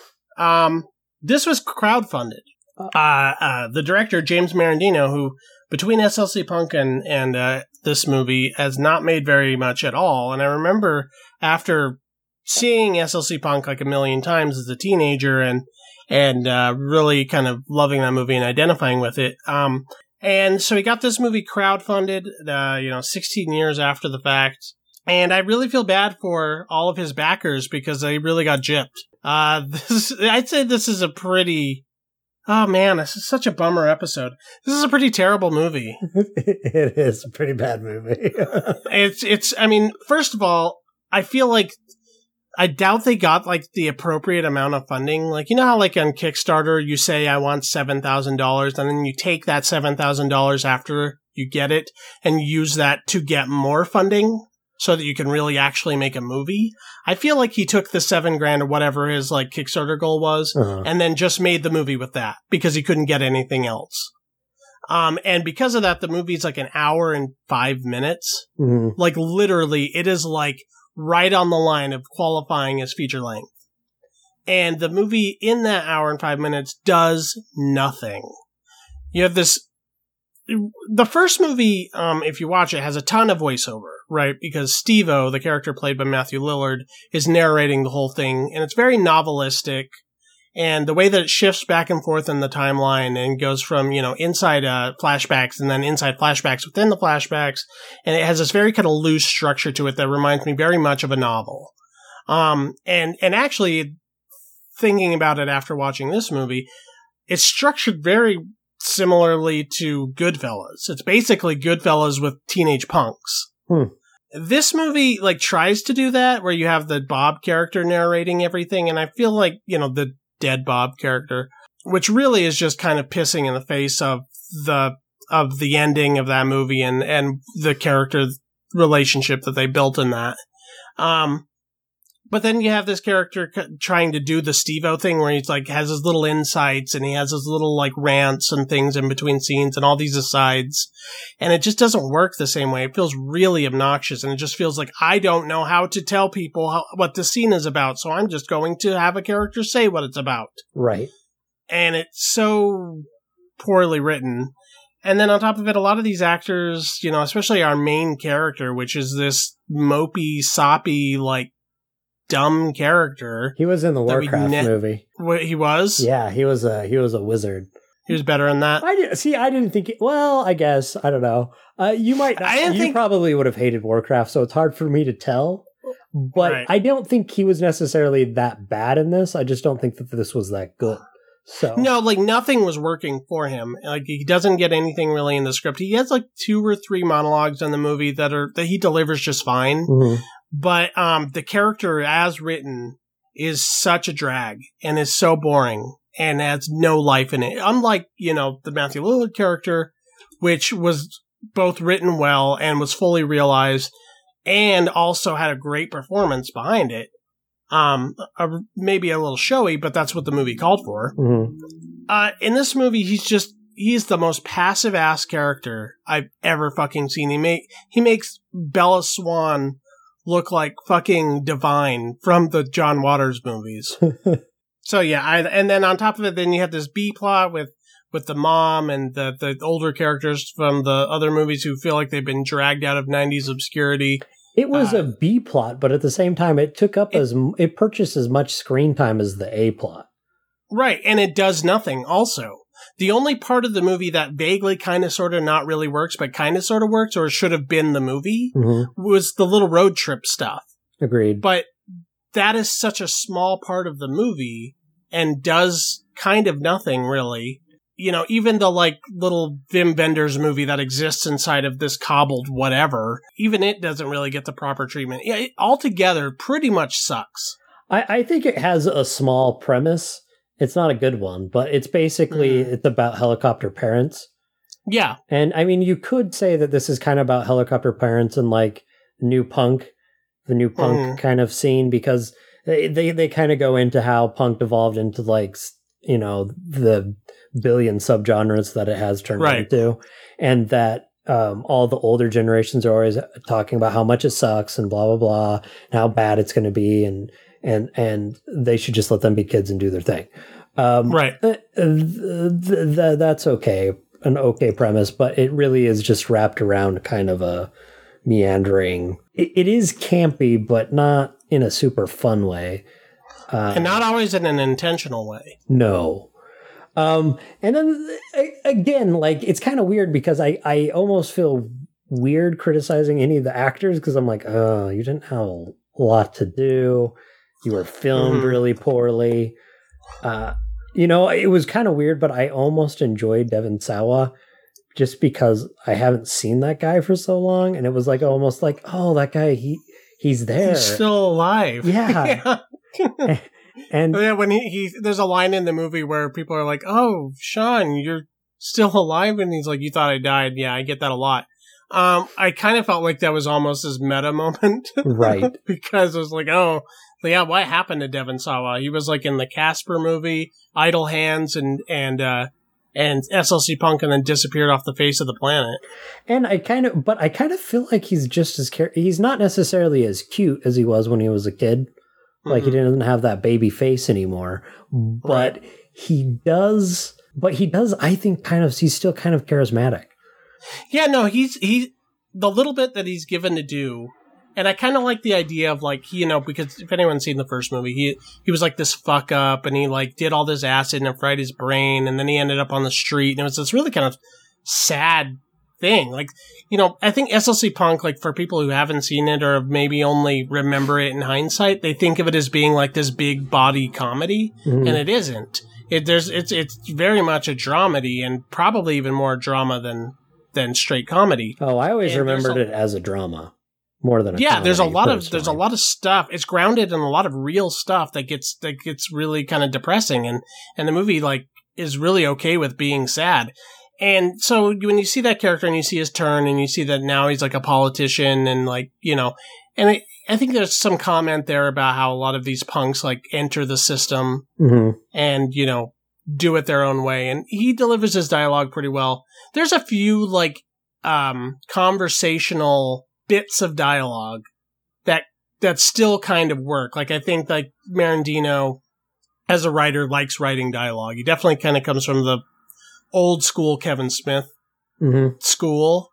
Speaker 2: Um, this was crowdfunded. Uh, uh, the director, James Marandino, who, between S L C Punk and, and uh, this movie, has not made very much at all. And I remember after seeing S L C Punk like a million times as a teenager and, and uh, really kind of loving that movie and identifying with it, um... And so he got this movie crowdfunded, uh, you know, sixteen years after the fact. And I really feel bad for all of his backers because they really got gypped. Uh, this, I'd say this is a pretty, oh man, this is such a bummer episode. This is a pretty terrible movie.
Speaker 1: It is a pretty bad movie.
Speaker 2: it's, it's, I mean, first of all, I feel like I doubt they got like the appropriate amount of funding. Like, you know how like on Kickstarter, you say, I want seven thousand dollars and then you take that seven thousand dollars after you get it and use that to get more funding so that you can really actually make a movie. I feel like he took the seven grand or whatever his like Kickstarter goal was uh-huh. and then just made the movie with that because he couldn't get anything else. Um, and because of that, the movie's like an hour and five minutes. Mm-hmm. Like literally it is like right on the line of qualifying as feature length. And the movie in that hour and five minutes does nothing. You have this, the first movie, um, if you watch it, has a ton of voiceover, right? Because Steve-O, the character played by Matthew Lillard, is narrating the whole thing, and it's very novelistic. And the way that it shifts back and forth in the timeline and goes from, you know, inside uh, flashbacks and then inside flashbacks within the flashbacks. And it has this very kind of loose structure to it that reminds me very much of a novel. Um, and, and actually, thinking about it after watching this movie, it's structured very similarly to Goodfellas. It's basically Goodfellas with teenage punks. Hmm. This movie, like, tries to do that, where you have the Bob character narrating everything. And I feel like, you know, the dead Bob character, which really is just kind of pissing in the face of the of the ending of that movie and and the character relationship that they built in that. Um, but then you have this character c- trying to do the Steve-O thing where he's like has his little insights and he has his little like rants and things in between scenes and all these asides, and it just doesn't work the same way. It feels really obnoxious, and it just feels like I don't know how to tell people how, what the scene is about, so I'm just going to have a character say what it's about.
Speaker 1: Right.
Speaker 2: And it's so poorly written. And then on top of it, a lot of these actors, you know, especially our main character, which is this mopey, soppy, like, dumb character.
Speaker 1: He was in the Warcraft
Speaker 2: ne-
Speaker 1: movie.
Speaker 2: He was?
Speaker 1: Yeah, he was a he was a wizard.
Speaker 2: He was better in that.
Speaker 1: I did, see. I didn't think. It, well, I guess I don't know. Uh, you might. Not,
Speaker 2: I didn't
Speaker 1: you
Speaker 2: think,
Speaker 1: probably would have hated Warcraft, so it's hard for me to tell. But right. I don't think he was necessarily that bad in this. I just don't think that this was that good. So
Speaker 2: no, like nothing was working for him. Like he doesn't get anything really in the script. He has like two or three monologues in the movie that are that he delivers just fine. Mm-hmm. But um, the character as written is such a drag and is so boring and has no life in it. Unlike, you know, the Matthew Lillard character, which was both written well and was fully realized and also had a great performance behind it. Um, a, maybe a little showy, but that's what the movie called for. Mm-hmm. Uh, in this movie, he's just, he's the most passive ass character I've ever fucking seen. He make, he makes Bella Swan look like fucking Divine from the John Waters movies. So yeah, I, and then on top of it, then you have this B plot with, with the mom and the, the older characters from the other movies who feel like they've been dragged out of nineties obscurity.
Speaker 1: It was uh, a B plot, but at the same time, it took up it, as, it purchased as much screen time as the A plot.
Speaker 2: Right. And it does nothing also. The only part of the movie that vaguely kind of sort of not really works, but kind of sort of works or should have been the movie mm-hmm. was the little road trip stuff.
Speaker 1: Agreed.
Speaker 2: But that is such a small part of the movie and does kind of nothing really. You know, even the like little Wim Wenders movie that exists inside of this cobbled whatever, even it doesn't really get the proper treatment. Yeah, it altogether pretty much sucks.
Speaker 1: I, I think it has a small premise. It's not a good one, but it's basically, mm. it's about helicopter parents.
Speaker 2: Yeah.
Speaker 1: And I mean, you could say that this is kind of about helicopter parents and like new punk, the new punk mm. kind of scene, because they, they, they kind of go into how punk evolved into like, you know, the billion subgenres that it has turned right. into, and that um, all the older generations are always talking about how much it sucks and blah, blah, blah, and how bad it's going to be. And, and, and they should just let them be kids and do their thing. Um,
Speaker 2: right.
Speaker 1: Th- th- th- that's okay. An okay premise, but it really is just wrapped around kind of a meandering. It, it is campy, but not in a super fun way.
Speaker 2: Um, and not always in an intentional way.
Speaker 1: No. Um, and then again, like, it's kind of weird because I, I almost feel weird criticizing any of the actors because I'm like, oh, you didn't have a lot to do. You were filmed mm-hmm. really poorly. Uh, you know, it was kind of weird, but I almost enjoyed Devon Sawa just because I haven't seen that guy for so long. And it was like almost like, oh, that guy, he he's there.
Speaker 2: He's still alive.
Speaker 1: Yeah. yeah. And
Speaker 2: yeah, when he, he, there's a line in the movie where people are like, "Oh, Sean, you're still alive," and he's like, "You thought I died?" Yeah, I get that a lot. Um, I kind of felt like that was almost his meta moment,
Speaker 1: right?
Speaker 2: Because it was like, "Oh, yeah, what happened to Devon Sawa? He was like in the Casper movie, Idle Hands, and and uh, and S L C Punk, and then disappeared off the face of the planet."
Speaker 1: And I kind of, but I kind of feel like he's just as car- he's not necessarily as cute as he was when he was a kid. Like, mm-hmm. he doesn't have that baby face anymore, but right. he does, but he does, I think, kind of, he's still kind of charismatic.
Speaker 2: Yeah, no, he's, he, the little bit that he's given to do, and I kind of like the idea of, like, you know, because if anyone's seen the first movie, he, he was like this fuck up, and he, like, did all this acid and fried his brain, and then he ended up on the street, and it was this really kind of sad thing. Like, you know, I think S L C Punk, like, for people who haven't seen it or maybe only remember it in hindsight, they think of it as being like this big body comedy, mm-hmm. and it isn't. It there's it's it's very much a dramedy, and probably even more drama than than straight comedy.
Speaker 1: Oh, I always and remembered a, it as a drama more than a
Speaker 2: yeah.
Speaker 1: comedy,
Speaker 2: There's a lot
Speaker 1: personally.
Speaker 2: of there's a lot of stuff. It's grounded in a lot of real stuff that gets that gets really kind of depressing, and and the movie like is really okay with being sad. And so when you see that character and you see his turn and you see that now he's like a politician and like, you know, and I, I think there's some comment there about how a lot of these punks like enter the system mm-hmm. and, you know, do it their own way. And he delivers his dialogue pretty well. There's a few like, um, conversational bits of dialogue that, that still kind of work. Like I think like Marandino as a writer likes writing dialogue. He definitely kind of comes from the old school Kevin Smith mm-hmm. school.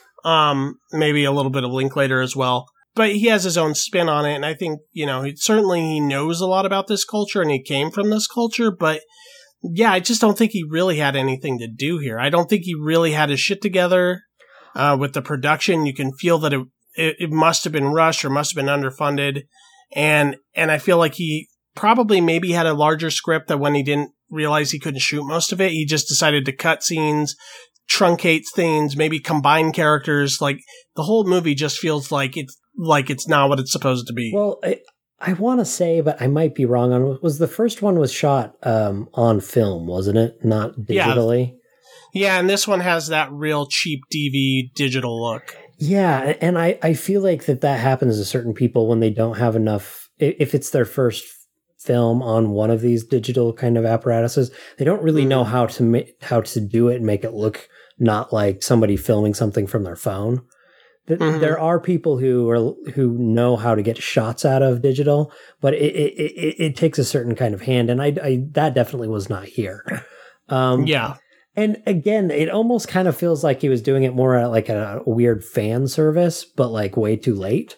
Speaker 2: Um, maybe a little bit of Linklater as well. But he has his own spin on it, and I think, you know, he, certainly he knows a lot about this culture, and he came from this culture, but yeah, I just don't think he really had anything to do here. I don't think he really had his shit together uh, with the production. You can feel that it, it it must have been rushed or must have been underfunded, and and I feel like he probably maybe had a larger script that when he didn't realize he couldn't shoot most of it, he just decided to cut scenes, truncate things, maybe combine characters. Like the whole movie just feels like it's like it's not what it's supposed to be.
Speaker 1: Well, I, I want to say, but I might be wrong on. Was the first one was shot um, on film, wasn't it? Not digitally.
Speaker 2: Yeah. yeah, and this one has that real cheap D V digital look.
Speaker 1: Yeah, and I, I feel like that that happens to certain people when they don't have enough. If it's their first film on one of these digital kind of apparatuses, they don't really know how to ma- how to do it and make it look not like somebody filming something from their phone. Mm-hmm. There are people who are who know how to get shots out of digital, but it it, it, it takes a certain kind of hand, and I, I that definitely was not here. Um,
Speaker 2: yeah,
Speaker 1: and again, it almost kind of feels like he was doing it more like a, a weird fan service, but like way too late.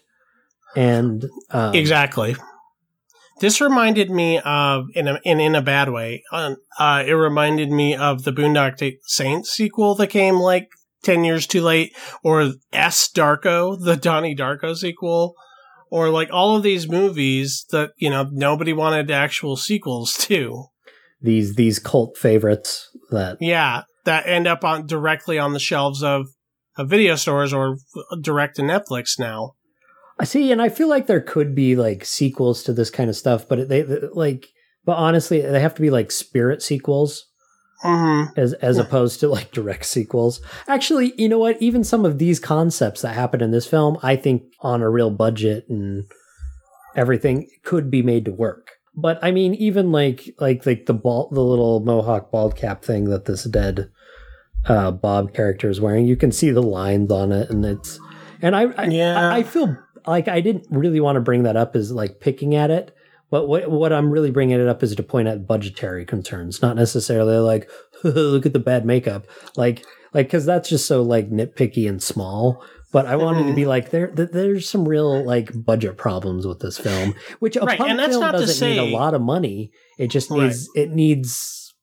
Speaker 1: And um,
Speaker 2: exactly. This reminded me of, in a, in, in a bad way, uh, uh, it reminded me of the Boondock Saints sequel that came like ten years too late, or S. Darko, the Donnie Darko sequel, or like all of these movies that, you know, nobody wanted actual sequels to.
Speaker 1: These these cult favorites that...
Speaker 2: Yeah, that end up on directly on the shelves of, of video stores or direct to Netflix now.
Speaker 1: I see, and I feel like there could be like sequels to this kind of stuff, but they, they like, but honestly, they have to be like spirit sequels,
Speaker 2: mm-hmm.
Speaker 1: as as opposed to like direct sequels. Actually, you know what? Even some of these concepts that happen in this film, I think, on a real budget and everything, could be made to work. But I mean, even like like like the ball, the little mohawk bald cap thing that this dead uh, Bob character is wearing, you can see the lines on it, and it's and I I,
Speaker 2: yeah.
Speaker 1: I, I feel. Like, I didn't really want to bring that up as, like, picking at it. But what what I'm really bringing it up is to point out budgetary concerns, not necessarily like, look at the bad makeup. Like, like because that's just so, like, nitpicky and small. But I wanted mm-hmm. to be like, there. there's some real, like, budget problems with this film. Which a
Speaker 2: right,
Speaker 1: punk
Speaker 2: and that's
Speaker 1: film
Speaker 2: not
Speaker 1: doesn't
Speaker 2: to say...
Speaker 1: need a lot of money. It just needs... Right. It needs...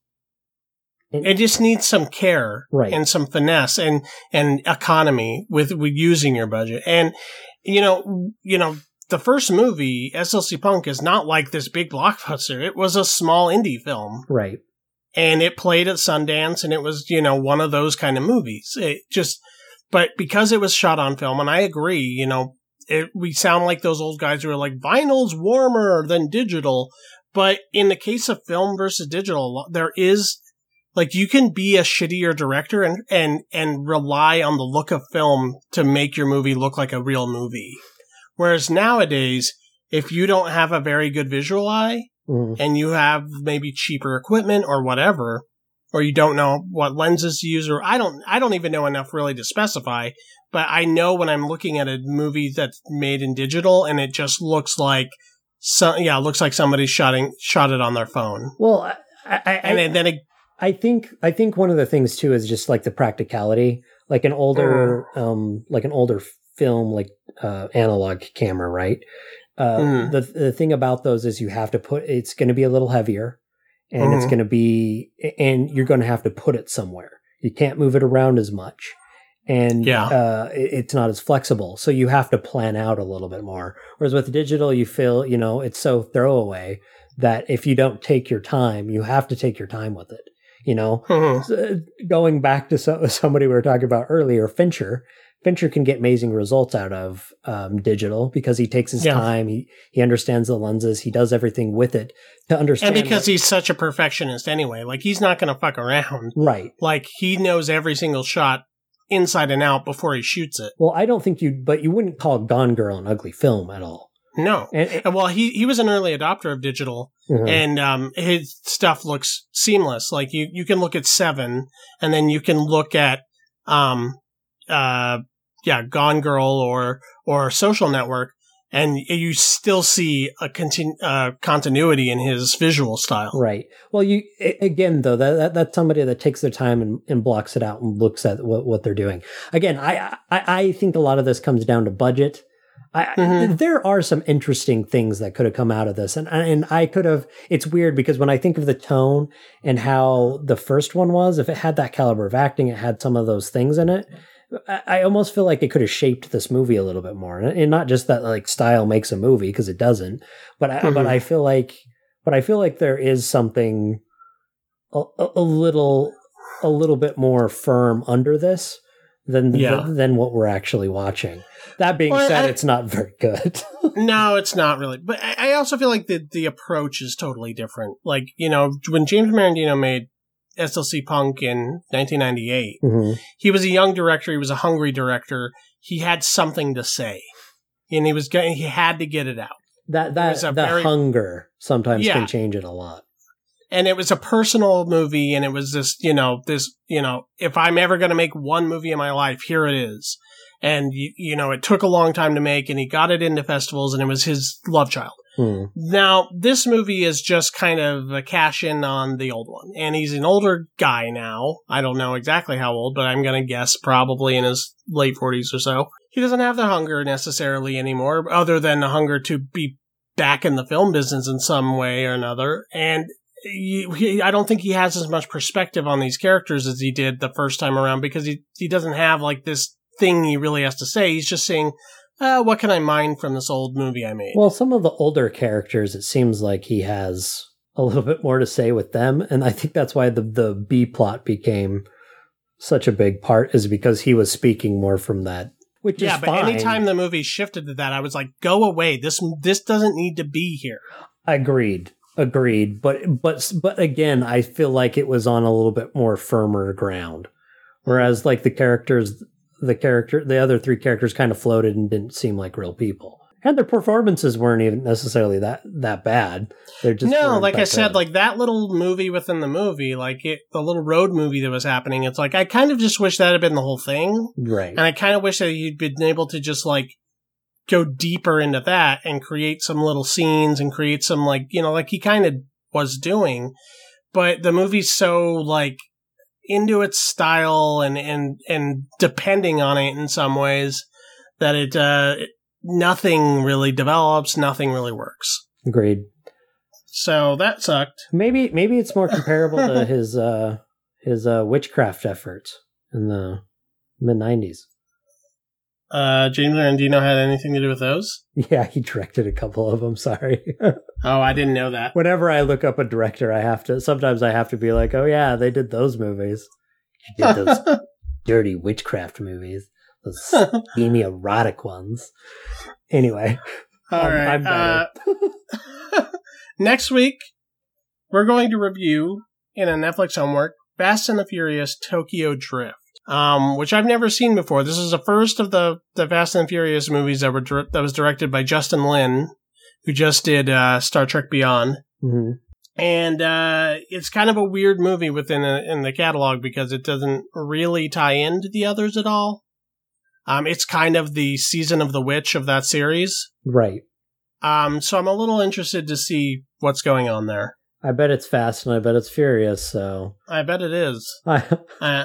Speaker 2: It, it just needs some care
Speaker 1: right.
Speaker 2: and some finesse and, and economy with, with using your budget. And... You know, you know, the first movie, S L C Punk, is not like this big blockbuster. It was a small indie film.
Speaker 1: Right.
Speaker 2: And it played at Sundance, and it was, you know, one of those kind of movies. It just, but because it was shot on film, and I agree, you know, it, we sound like those old guys who are like, vinyl's warmer than digital. But in the case of film versus digital, there is... Like, you can be a shittier director and, and, and rely on the look of film to make your movie look like a real movie. Whereas nowadays, if you don't have a very good visual eye mm. and you have maybe cheaper equipment or whatever, or you don't know what lenses to use, or I don't, I don't even know enough really to specify, but I know when I'm looking at a movie that's made in digital and it just looks like, so, yeah, it looks like somebody shotting, shot it on their phone.
Speaker 1: Well, I, I,
Speaker 2: and then, then it,
Speaker 1: I think I think one of the things too is just like the practicality, like an older mm. um like an older film like uh, analog camera, right? Uh, mm. The the thing about those is you have to put it's going to be a little heavier, and mm-hmm. it's going to be and you're going to have to put it somewhere. You can't move it around as much, and
Speaker 2: yeah.
Speaker 1: uh, it, it's not as flexible. So you have to plan out a little bit more. Whereas with digital, you feel you know it's so throwaway that if you don't take your time, you have to take your time with it. You know,
Speaker 2: mm-hmm.
Speaker 1: so going back to so, somebody we were talking about earlier, Fincher. Fincher can get amazing results out of um, digital because he takes his yeah. time. He he understands the lenses. He does everything with it to understand.
Speaker 2: And because
Speaker 1: what,
Speaker 2: he's such a perfectionist anyway, like he's not going to fuck around.
Speaker 1: Right.
Speaker 2: Like he knows every single shot inside and out before he shoots it.
Speaker 1: Well, I don't think you, but you wouldn't call Gone Girl an ugly film at all.
Speaker 2: No. And, and, well, he, he was an early adopter of digital, mm-hmm. and um, his stuff looks seamless. Like, you, you can look at Seven, and then you can look at, um, uh, yeah, Gone Girl or or Social Network, and you still see a continu- uh, continuity in his visual style.
Speaker 1: Right. Well, you again, though, that, that that's somebody that takes their time and, and blocks it out and looks at what, what they're doing. Again, I, I I think a lot of this comes down to budget. I, mm-hmm. There are some interesting things that could have come out of this. And, and I could have, it's weird because when I think of the tone and how the first one was, if it had that caliber of acting, it had some of those things in it. I, I almost feel like it could have shaped this movie a little bit more. And, and not just that like style makes a movie, because it doesn't, but I, mm-hmm. but I feel like, but I feel like there is something a, a little, a little bit more firm under this than, yeah. th- than what we're actually watching. That being well, said, I, it's not very good.
Speaker 2: No, it's not really. But I, I also feel like the, the approach is totally different. Like, you know, when James Marandino made S L C Punk in nineteen ninety-eight, mm-hmm. he was a young director. He was a hungry director. He had something to say. And he was going, he had to get it out.
Speaker 1: That, that, that very, hunger sometimes yeah. can change it a lot.
Speaker 2: And it was a personal movie. And it was this, you know, this, you know, if I'm ever going to make one movie in my life, here it is. And, you, you know, it took a long time to make, and he got it into festivals, and it was his love child. Hmm. Now, this movie is just kind of a cash in on the old one. And he's an older guy now. I don't know exactly how old, but I'm going to guess probably in his late forties or so. He doesn't have the hunger necessarily anymore, other than the hunger to be back in the film business in some way or another. And he, he, I don't think he has as much perspective on these characters as he did the first time around, because he, he doesn't have like this thing he really has to say. He's just saying, uh, what can I mine from this old movie I made?
Speaker 1: Well, some of the older characters, it seems like he has a little bit more to say with them. And I think that's why the, the B plot became such a big part, is because he was speaking more from that, which yeah, is fine. Yeah,
Speaker 2: but anytime the movie shifted to that, I was like, go away. This, this doesn't need to be here.
Speaker 1: Agreed. Agreed. But, but, but again, I feel like it was on a little bit more firmer ground. Whereas like the characters, the character, the other three characters kind of floated and didn't seem like real people. And their performances weren't even necessarily that, that bad. They're just
Speaker 2: no, like I said, like that little movie within the movie, like it, the little road movie that was happening. It's like, I kind of just wish that had been the whole thing.
Speaker 1: Right.
Speaker 2: And I kind of wish that you'd been able to just like go deeper into that and create some little scenes and create some like, you know, like he kind of was doing, but the movie's so like into its style and, and, and depending on it in some ways that it, uh, it, nothing really develops, nothing really works.
Speaker 1: Agreed.
Speaker 2: So that sucked.
Speaker 1: Maybe, maybe it's more comparable to his, uh, his, uh, witchcraft efforts in the mid nineties.
Speaker 2: Uh, James Marandino had anything to do with those?
Speaker 1: Yeah, he directed a couple of them. Sorry.
Speaker 2: Oh, I didn't know that.
Speaker 1: Whenever I look up a director, I have to, sometimes I have to be like, oh yeah, they did those movies. He did those dirty witchcraft movies. Those steamy erotic ones. Anyway.
Speaker 2: All um, right. I'm better. Uh, next week, we're going to review in a Netflix homework, Fast and the Furious Tokyo Drift. Um, which I've never seen before. This is the first of the, the Fast and Furious movies that were dir- that was directed by Justin Lin, who just did uh, Star Trek Beyond. Mm-hmm. And uh, it's kind of a weird movie within a, in the catalog because it doesn't really tie into the others at all. Um, it's kind of the Season of the Witch of that series.
Speaker 1: Right.
Speaker 2: Um, so I'm a little interested to see what's going on there.
Speaker 1: I bet it's fast and I bet it's furious, so...
Speaker 2: I bet it is.
Speaker 1: I,
Speaker 2: uh.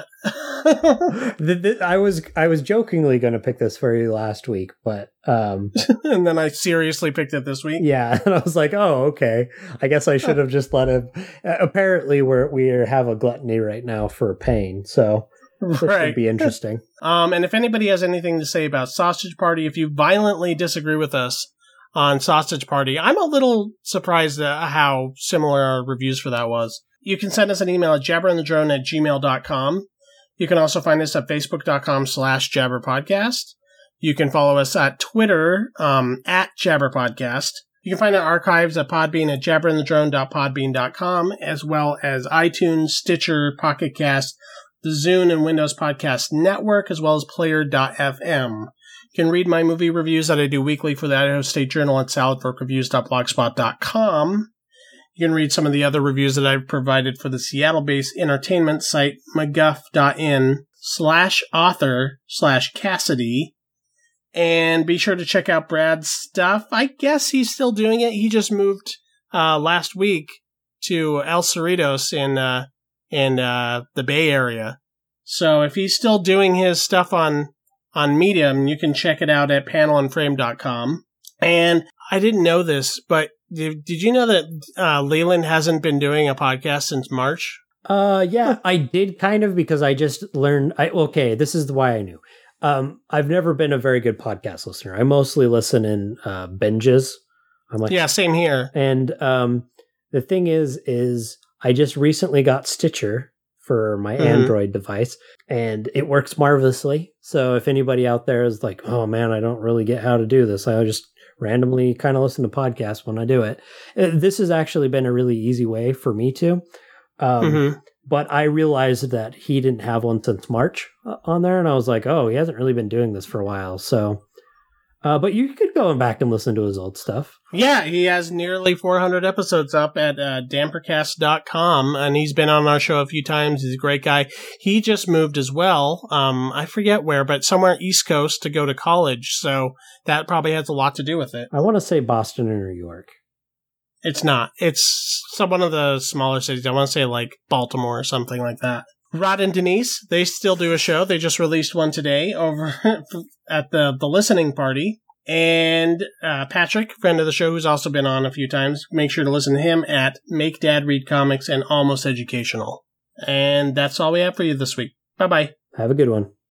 Speaker 1: the, the, I was I was jokingly going to pick this for you last week, but... Um,
Speaker 2: and then I seriously picked it this week?
Speaker 1: Yeah, and I was like, oh, okay. I guess I should have just let him... Uh, apparently, we're, we have a gluttony right now for pain, so... This right. should be interesting.
Speaker 2: um, and if anybody has anything to say about Sausage Party, if you violently disagree with us on Sausage Party, I'm a little surprised at how similar our reviews for that was. You can send us an email at jabberandthedrone at gmail dot com. You can also find us at facebook.com slash jabberpodcast. You can follow us at Twitter, um, at jabberpodcast. You can find our archives at Podbean at jabberandthedrone dot podbean dot com, as well as iTunes, Stitcher, Pocket Cast, the Zune and Windows Podcast Network, as well as player dot f m. You can read my movie reviews that I do weekly for the Idaho State Journal at salad fork reviews dot blogspot dot com. You can read some of the other reviews that I've provided for the Seattle-based entertainment site mcguff.in slash author slash Cassidy. And be sure to check out Brad's stuff. I guess he's still doing it. He just moved uh, last week to El Cerritos in, uh, in uh, the Bay Area. So if he's still doing his stuff on on Medium. You can check it out at panel and frame dot com. And I didn't know this, but did, did you know that uh, Leland hasn't been doing a podcast since March?
Speaker 1: Uh, yeah, I did kind of because I just learned. I okay, this is why I knew. Um, I've never been a very good podcast listener. I mostly listen in uh, binges. I'm like,
Speaker 2: yeah, same here.
Speaker 1: And um, the thing is, is I just recently got Stitcher for my mm-hmm. Android device, and it works marvelously. So if anybody out there is like, oh man, I don't really get how to do this, I just randomly kind of listen to podcasts when I do it. This has actually been a really easy way for me to. Um, mm-hmm. But I realized that he didn't have one since March uh, on there, and I was like, oh, he hasn't really been doing this for a while. So, uh, but you could go back and listen to his old stuff.
Speaker 2: Yeah, he has nearly four hundred episodes up at uh, dampercast dot com, and he's been on our show a few times. He's a great guy. He just moved as well. Um, I forget where, but somewhere East Coast to go to college. So that probably has a lot to do with it.
Speaker 1: I want to say Boston or New York.
Speaker 2: It's not. It's some one of the smaller cities. I want to say like Baltimore or something like that. Rod and Denise, they still do a show. They just released one today over at the, the listening party. And uh, Patrick, friend of the show, who's also been on a few times, make sure to listen to him at Make Dad Read Comics and Almost Educational. And that's all we have for you this week. Bye-bye.
Speaker 1: Have a good one.